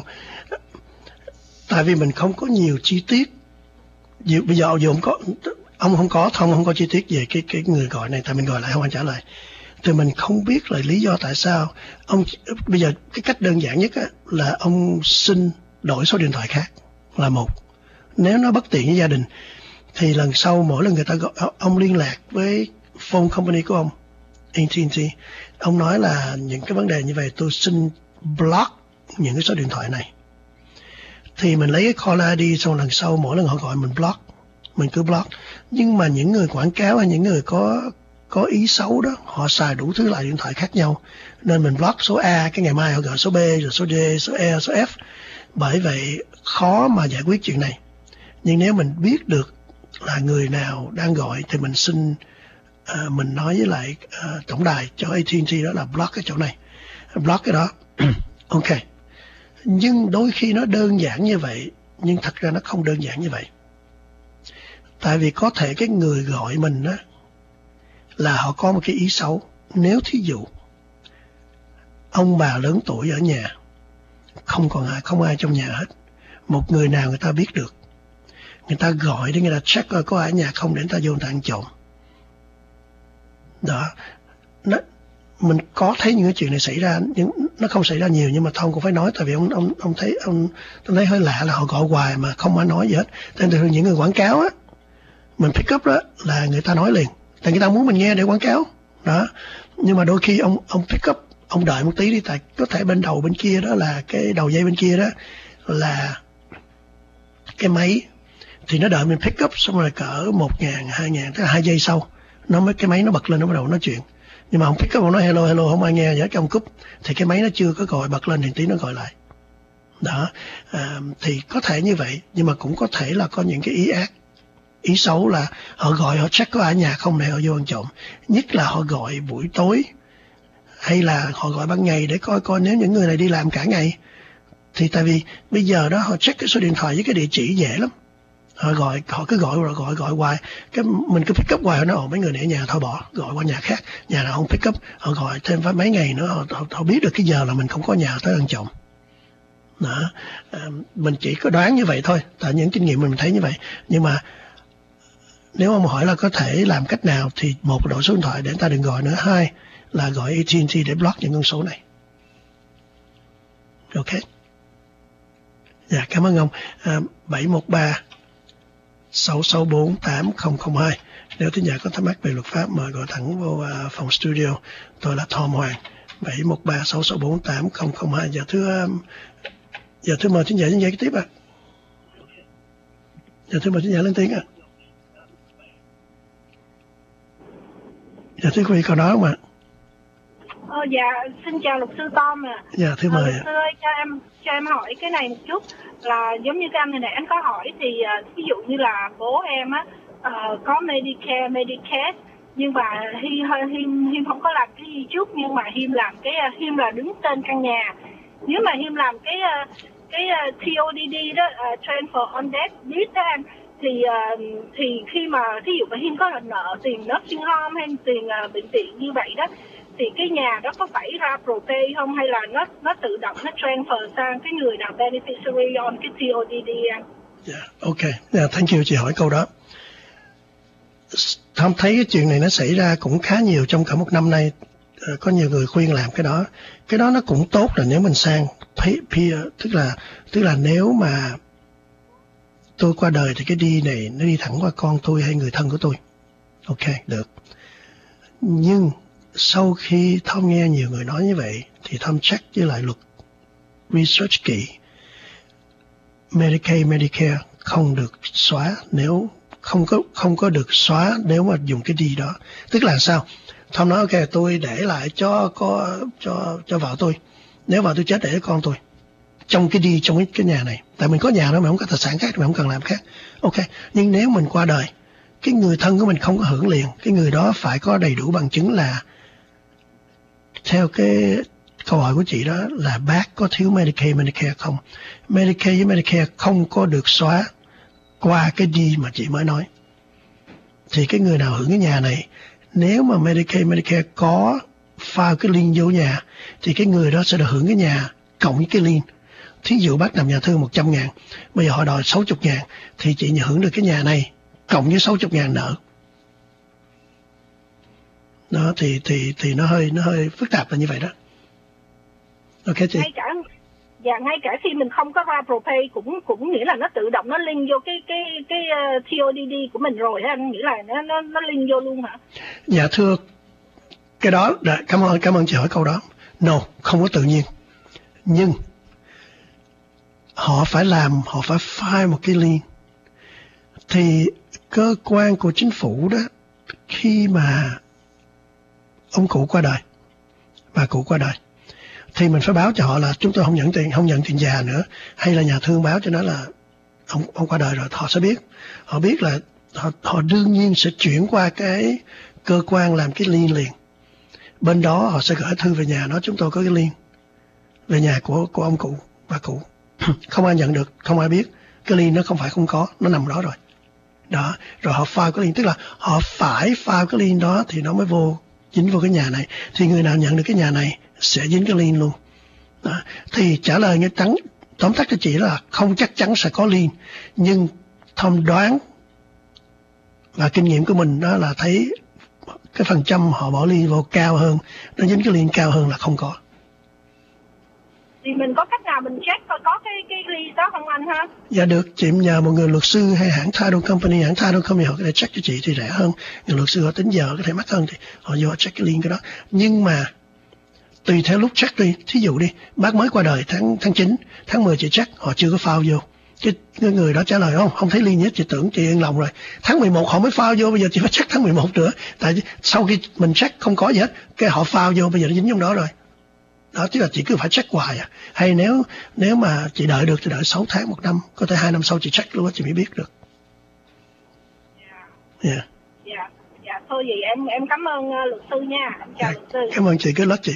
Tại vì mình không có nhiều chi tiết. Bây giờ dù ông không có Thông không có chi tiết về cái người gọi này, tại mình gọi lại không ai trả lời. Thì mình không biết là lý do tại sao. Bây giờ cái cách đơn giản nhất á, là ông xin đổi số điện thoại khác là một. Nếu nó bất tiện với gia đình thì lần sau mỗi lần người ta gọi, ông liên lạc với phone company của ông, AT&T, ông nói là những cái vấn đề như vậy tôi xin block những cái số điện thoại này. Thì mình lấy cái caller ID, xong lần sau mỗi lần họ gọi mình block, mình cứ block. Nhưng mà những người quảng cáo hay những người có ý xấu đó, họ xài đủ thứ loại điện thoại khác nhau, nên mình block số A, cái ngày mai họ gọi số B, rồi số D, số E, số F. Bởi vậy khó mà giải quyết chuyện này. Nhưng nếu mình biết được là người nào đang gọi thì mình xin mình nói với lại tổng đài cho AT&T đó là block cái chỗ này, block cái đó. Ok. Nhưng đôi khi nó đơn giản như vậy, nhưng thật ra nó không đơn giản như vậy. Tại vì có thể cái người gọi mình á là họ có một cái ý xấu. Nếu thí dụ ông bà lớn tuổi ở nhà, không ai trong nhà hết, một người nào người ta biết được, người ta gọi để người ta check coi có ai ở nhà không, để người ta vô người ta ăn trộm đó. Mình có thấy những cái chuyện này xảy ra, nhưng nó không xảy ra nhiều, nhưng mà Thông cũng phải nói, tại vì ông thấy hơi lạ là họ gọi hoài mà không ai nói gì hết. Nên thường những người quảng cáo á, mình pick up đó là người ta nói liền, tại người ta muốn mình nghe để quảng cáo đó. Nhưng mà đôi khi ông pick up, ông đợi một tí đi, tại có thể bên đầu bên kia đó là cái đầu dây bên kia đó là cái máy, thì nó đợi mình pick up xong rồi cỡ 1.000, 2.000, tức là 2 giây sau cái máy nó bật lên, nó bắt đầu nói chuyện. Nhưng mà ông pick up, ông nói hello không ai nghe, vậy cái ông cúp thì cái máy nó chưa có gọi bật lên thì tí nó gọi lại đó. Thì có thể như vậy, nhưng mà cũng có thể là có những cái ý ác, ý xấu là họ gọi, họ check có ai ở nhà không để họ vô ăn trộm. Nhất là họ gọi buổi tối hay là họ gọi ban ngày để coi nếu những người này đi làm cả ngày. Thì tại vì bây giờ đó họ check cái số điện thoại với cái địa chỉ dễ lắm. Họ cứ gọi hoài, cái mình cứ pick up hoài, họ nói mấy người này ở nhà thôi bỏ, gọi qua nhà khác, nhà nào không pick up, họ gọi thêm vài mấy ngày nữa, họ biết được cái giờ là mình không có nhà tới ăn trộm đó. Mình chỉ có đoán như vậy thôi, tại những kinh nghiệm mình thấy như vậy. Nhưng mà nếu ông hỏi là có thể làm cách nào thì một là đổi số điện thoại để người ta đừng gọi nữa, hai là gọi AT&T để block những con số này. Ok. Dạ cảm ơn ông. 713-664-8002. Nếu thính giả có thắc mắc về luật pháp mời gọi thẳng vô phòng studio. Tôi là Tom Hoàng. 713-664-8002. Dạ thưa mời thính giả kế tiếp ạ. Dạ thưa mời thính giả lên tiếng ạ. Dạ thưa quý vị còn nói không ạ? Dạ xin chào luật sư Tom ạ. Dạ thưa mời. Luật sư ơi, cho em hỏi cái này một chút, là giống như cái anh này anh có hỏi thì ví dụ như là bố em á có Medicare, Medicaid, Nhưng mà Hiêm không có làm cái gì trước, nhưng mà Hiêm là đứng tên căn nhà. Nếu mà Hiêm làm cái TODD đó, transfer on death deed đó anh, thì khi mà thí dụ mà Hiêm có nợ tiền nursing home hay tiền bệnh viện như vậy đó, thì cái nhà đó có phải ra propay không, hay là nó tự động nó transfer sang cái người nào beneficiary on cái TODD anh? Yeah, ok. Yeah, thank you, chị hỏi câu đó. Thom thấy cái chuyện này nó xảy ra cũng khá nhiều trong cả một năm nay. Có nhiều người khuyên làm cái đó. Cái đó nó cũng tốt là nếu mình sang peer, tức là nếu mà tôi qua đời thì cái đi này nó đi thẳng qua con tôi hay người thân của tôi. Ok, được. Nhưng sau khi Thom nghe nhiều người nói như vậy thì Thom check với lại luật research kỹ. Medicaid, Medicare không được xóa nếu không có được xóa nếu mà dùng cái đi đó. Tức là sao? Thom nói ok, tôi để lại cho vợ tôi. Nếu vợ tôi chết để con tôi trong cái đi, trong cái nhà này. Tại mình có nhà đó mà không có tài sản khác, mình không cần làm khác. Ok, nhưng nếu mình qua đời, cái người thân của mình không có hưởng liền, cái người đó phải có đầy đủ bằng chứng là theo cái câu hỏi của chị đó là bác có thiếu Medicaid, Medicare không. Medicaid với Medicare không có được xóa qua cái đi mà chị mới nói. Thì cái người nào hưởng cái nhà này, nếu mà Medicaid, Medicare có file cái lien vô nhà, thì cái người đó sẽ được hưởng cái nhà cộng với cái lien. Thí dụ bác nằm nhà thương 100.000, bây giờ họ đòi 60.000, thì chị hưởng được cái nhà này cộng với 60.000 nợ. Đó thì nó hơi phức tạp là như vậy đó. Ok chị. Ngay cả khi mình không có ra propay cũng nghĩa là nó tự động nó link vô cái TODD của mình rồi á anh, nghĩa là nó link vô luôn hả? Dạ thưa, cái đó cảm ơn chị hỏi câu đó. No, không có tự nhiên. Nhưng họ phải file một cái lien. Thì cơ quan của chính phủ đó, khi mà ông cụ qua đời, bà cụ qua đời, thì mình phải báo cho họ là chúng tôi không nhận tiền già nữa, hay là nhà thương báo cho nó là ông qua đời rồi. Họ sẽ biết, họ biết là họ đương nhiên sẽ chuyển qua cái cơ quan làm cái lien liền. Bên đó họ sẽ gửi thư về nhà, nói chúng tôi có cái lien về nhà của ông cụ, bà cụ. Không ai nhận được, không ai biết, cái lien nó không phải không có, nó nằm đó rồi. Đó, rồi họ file cái lien, tức là họ phải file cái lien đó thì nó mới dính vô cái nhà này. Thì người nào nhận được cái nhà này sẽ dính cái lien luôn. Đó. Thì trả lời nghe tóm tắt cho chị là không chắc chắn sẽ có lien, nhưng Thom đoán và kinh nghiệm của mình đó là thấy cái phần trăm họ bỏ lien vô cao hơn, nó dính cái lien cao hơn là không có. Thì mình có cách nào mình check coi có cái lien đó không anh ha? Dạ được, chị nhờ một người luật sư hay hãng title company họ có thể check cho chị thì rẻ hơn. Người luật sư họ tính giờ có thể mắc hơn thì họ vô check cái lien cái đó. Nhưng mà tùy theo lúc check đi, thí dụ đi, bác mới qua đời tháng 9, tháng 10 chị check, họ chưa có file vô. Cái người đó trả lời không thấy lien hết, chị tưởng chị yên lòng rồi. Tháng 11 họ mới file vô, bây giờ chị phải check tháng 11 nữa. Tại sau khi mình check không có gì hết, cái họ file vô, bây giờ nó dính trong đó rồi. Đó, tức là chị cứ phải check hoài à. Hay nếu mà chị đợi được thì đợi 6 tháng, 1 năm, có thể 2 năm sau chị check luôn á, chị mới biết được. Dạ, thôi vậy em cảm ơn luật sư nha. Em chào luật sư. Cảm ơn chị, good luck chị.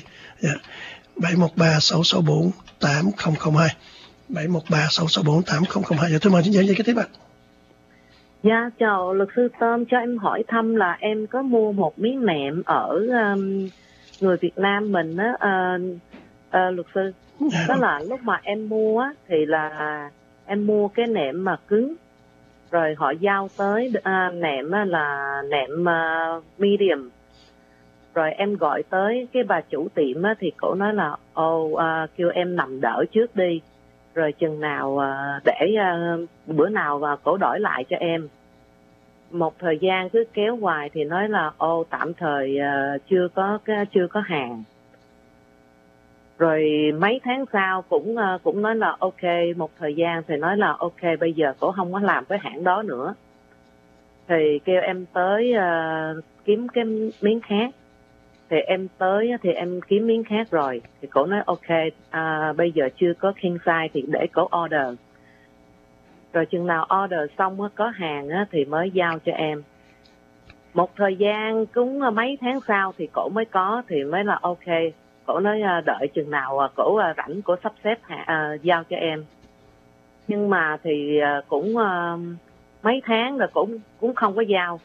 713-664-8002. 713-664-8002. Dạ, tôi mời chị cái tiếp ạ. Dạ, chào luật sư Tom, cho em hỏi thăm là em có mua một miếng nệm ở người Việt Nam mình á, luật sư. Đó là lúc mà em mua á, thì là em mua cái nệm mà cứng, rồi họ giao tới nệm là nệm medium. Rồi em gọi tới cái bà chủ tiệm á, thì cổ nói là kêu em nằm đỡ trước đi, rồi chừng nào để bữa nào cổ đổi lại cho em. Một thời gian cứ kéo hoài thì nói là tạm thời chưa có hàng. Rồi mấy tháng sau cũng nói là ok, một thời gian thì nói là ok, bây giờ cổ không có làm với hãng đó nữa. Thì kêu em tới kiếm cái miếng khác. Thì em tới thì em kiếm miếng khác rồi. Thì cổ nói ok, bây giờ chưa có king size thì để cổ order. Rồi chừng nào order xong có hàng thì mới giao cho em. một thời gian cũng mấy tháng sau thì cổ mới có, thì mới là ok. Cổ nói đợi chừng nào cổ rảnh cổ sắp xếp giao cho em. Nhưng mà thì cũng mấy tháng rồi cũng không có giao.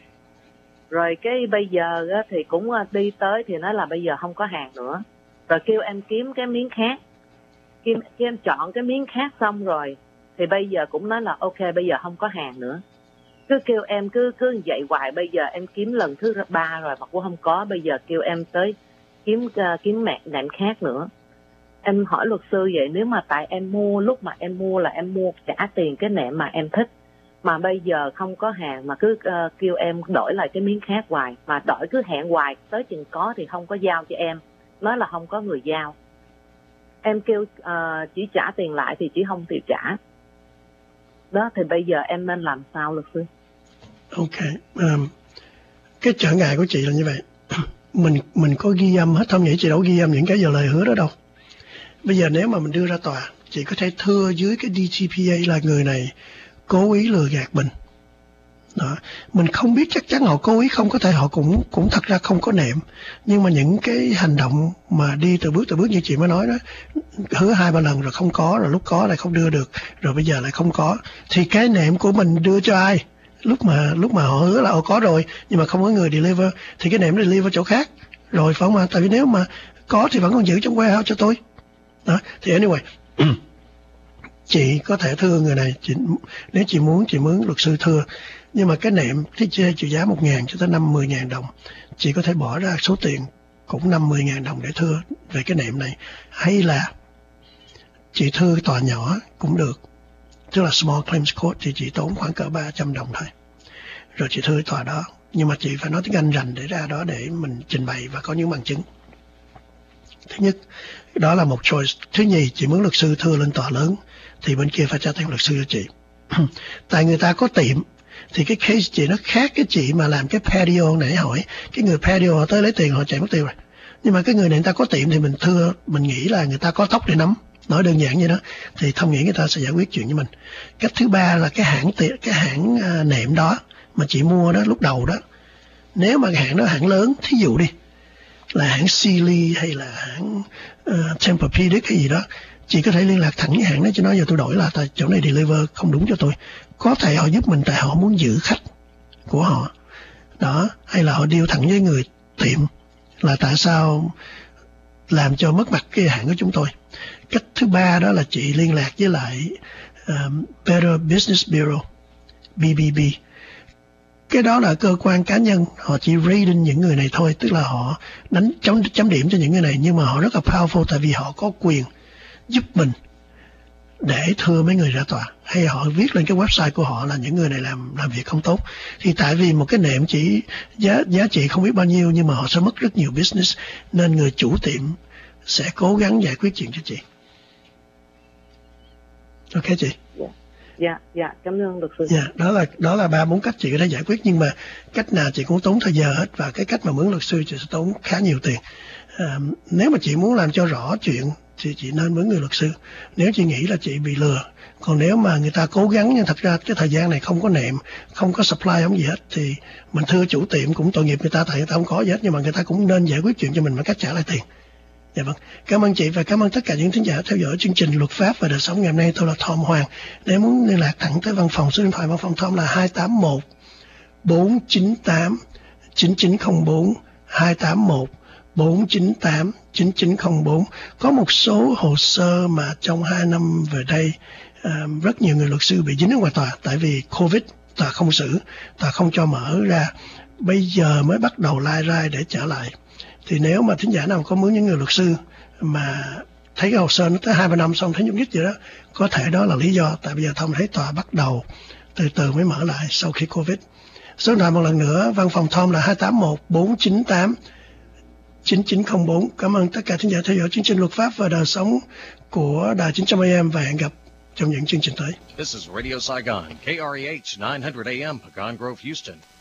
Rồi cái bây giờ thì cũng đi tới thì nói là bây giờ không có hàng nữa. Rồi kêu em kiếm cái miếng khác. Kêu em chọn cái miếng khác xong rồi thì bây giờ cũng nói là ok bây giờ không có hàng nữa. Cứ kêu em cứ vậy hoài. Bây giờ em kiếm lần thứ 3 rồi mà cũng không có. Bây giờ kêu em tới kiếm nệm khác nữa. Em hỏi luật sư vậy, nếu mà tại em mua, lúc mà em mua là em mua trả tiền cái nệm mà em thích, mà bây giờ không có hàng mà cứ kêu em đổi lại cái miếng khác hoài, mà đổi cứ hẹn hoài, tới chừng có thì không có giao cho em, nói là không có người giao. Em kêu chỉ trả tiền lại thì chỉ không chịu trả. Đó thì bây giờ em nên làm sao luật sư? Ok, cái trở ngại của chị là như vậy. Mình có ghi âm hết, không nhỉ? Chị đâu ghi âm những cái giờ lời hứa đó đâu. Bây giờ nếu mà mình đưa ra tòa, chị có thể thưa dưới cái DTPA là người này cố ý lừa gạt mình. Đó. Mình không biết chắc chắn họ cố ý không, có thể họ cũng thật ra không có nệm. Nhưng mà những cái hành động mà đi từ bước như chị mới nói đó, hứa 2-3 lần rồi không có, rồi lúc có lại không đưa được, rồi bây giờ lại không có, thì cái nệm của mình đưa cho ai? Lúc mà họ hứa là có rồi nhưng mà không có người deliver thì cái nệm deliver chỗ khác rồi, phải không ạ? Tại vì nếu mà có thì vẫn còn giữ trong warehouse cho tôi. Đó, thì anyway, chị có thể thưa người này, nếu chị muốn luật sư thưa, nhưng mà cái nệm thì trị giá 1.000 cho tới 50.000 đồng, chị có thể bỏ ra số tiền cũng 50.000 đồng để thưa về cái nệm này, hay là chị thưa tòa nhỏ cũng được, tức là small claims court, thì chị tốn khoảng cỡ 300 đồng thôi, rồi chị thưa tòa đó, nhưng mà chị phải nói tiếng Anh rành để ra đó để mình trình bày và có những bằng chứng. Thứ nhất, đó là một choice. Thứ nhì, chị muốn luật sư thưa lên tòa lớn thì bên kia phải trả tiền luật sư cho chị. Tại người ta có tiệm thì cái case chị nó khác cái chị mà làm cái patio nãy hỏi. Cái người patio họ tới lấy tiền họ chạy mất tiêu rồi. Nhưng mà cái người này người ta có tiệm thì mình thưa, mình nghĩ là người ta có tóc để nắm, nói đơn giản vậy đó, thì không nghĩ người ta sẽ giải quyết chuyện với mình. Cách thứ ba là cái hãng nệm đó mà chị mua đó lúc đầu đó, nếu mà cái hãng đó hãng lớn, thí dụ đi là hãng Sealy hay là hãng Tempur-Pedic hay gì đó, chị có thể liên lạc thẳng với hãng đó cho nói giờ tôi đổi là tại chỗ này deliver không đúng cho tôi. Có thể họ giúp mình tại họ muốn giữ khách của họ đó, hay là họ deal thẳng với người tiệm là tại sao làm cho mất mặt cái hãng của chúng tôi. Cách thứ ba đó là chị liên lạc với lại Better Business Bureau, BBB. Cái đó là cơ quan cá nhân, họ chỉ rating những người này thôi, tức là họ đánh chấm điểm cho những người này, nhưng mà họ rất là powerful tại vì họ có quyền giúp mình để thưa mấy người ra tòa, hay họ viết lên cái website của họ là những người này làm việc không tốt. Thì tại vì một cái nệm chỉ giá trị không biết bao nhiêu nhưng mà họ sẽ mất rất nhiều business, nên người chủ tiệm sẽ cố gắng giải quyết chuyện cho chị. Ok chị? Dạ, cảm ơn luật sư. Dạ, đó là 3-4 cách chị có thể giải quyết, nhưng mà cách nào chị cũng tốn thời giờ hết, và cái cách mà mướn luật sư chị sẽ tốn khá nhiều tiền. Nếu mà chị muốn làm cho rõ chuyện thì chị nên mướn người luật sư, nếu chị nghĩ là chị bị lừa. Còn nếu mà người ta cố gắng nhưng thật ra cái thời gian này không có nệm, không có supply, không gì hết, thì mình thưa chủ tiệm cũng tội nghiệp người ta, tại người ta không có gì hết, nhưng mà người ta cũng nên giải quyết chuyện cho mình bằng cách trả lại tiền. Dạ vâng, cảm ơn chị và cảm ơn tất cả những thính giả theo dõi chương trình Luật Pháp và Đời Sống ngày hôm nay. Tôi là Tom Hoàng. Nếu muốn liên lạc thẳng tới văn phòng, số điện thoại văn phòng Tom là 281 498 9904, 281 498 9904. Có một số hồ sơ mà trong 2 năm về đây rất nhiều người luật sư bị dính ở ngoài tòa, tại vì Covid, tòa không xử, tòa không cho mở ra, bây giờ mới bắt đầu lai rai để trở lại. Thì nếu mà thính giả nào có mướn những người luật sư mà thấy cái hồ sơ nó tới 2-3 năm xong thấy nhúc nhích vậy đó, có thể đó là lý do, tại bây giờ Tom thấy tòa bắt đầu từ từ mới mở lại sau khi Covid. Số điện thoại một lần nữa, văn phòng Tom là 281 498 9904. Cảm ơn tất cả thính giả theo dõi chương trình Luật Pháp và Đời Sống của Đài 900 AM và hẹn gặp trong những chương trình tới. This is Radio Saigon, KREH 900 AM, Pecan Grove, Houston.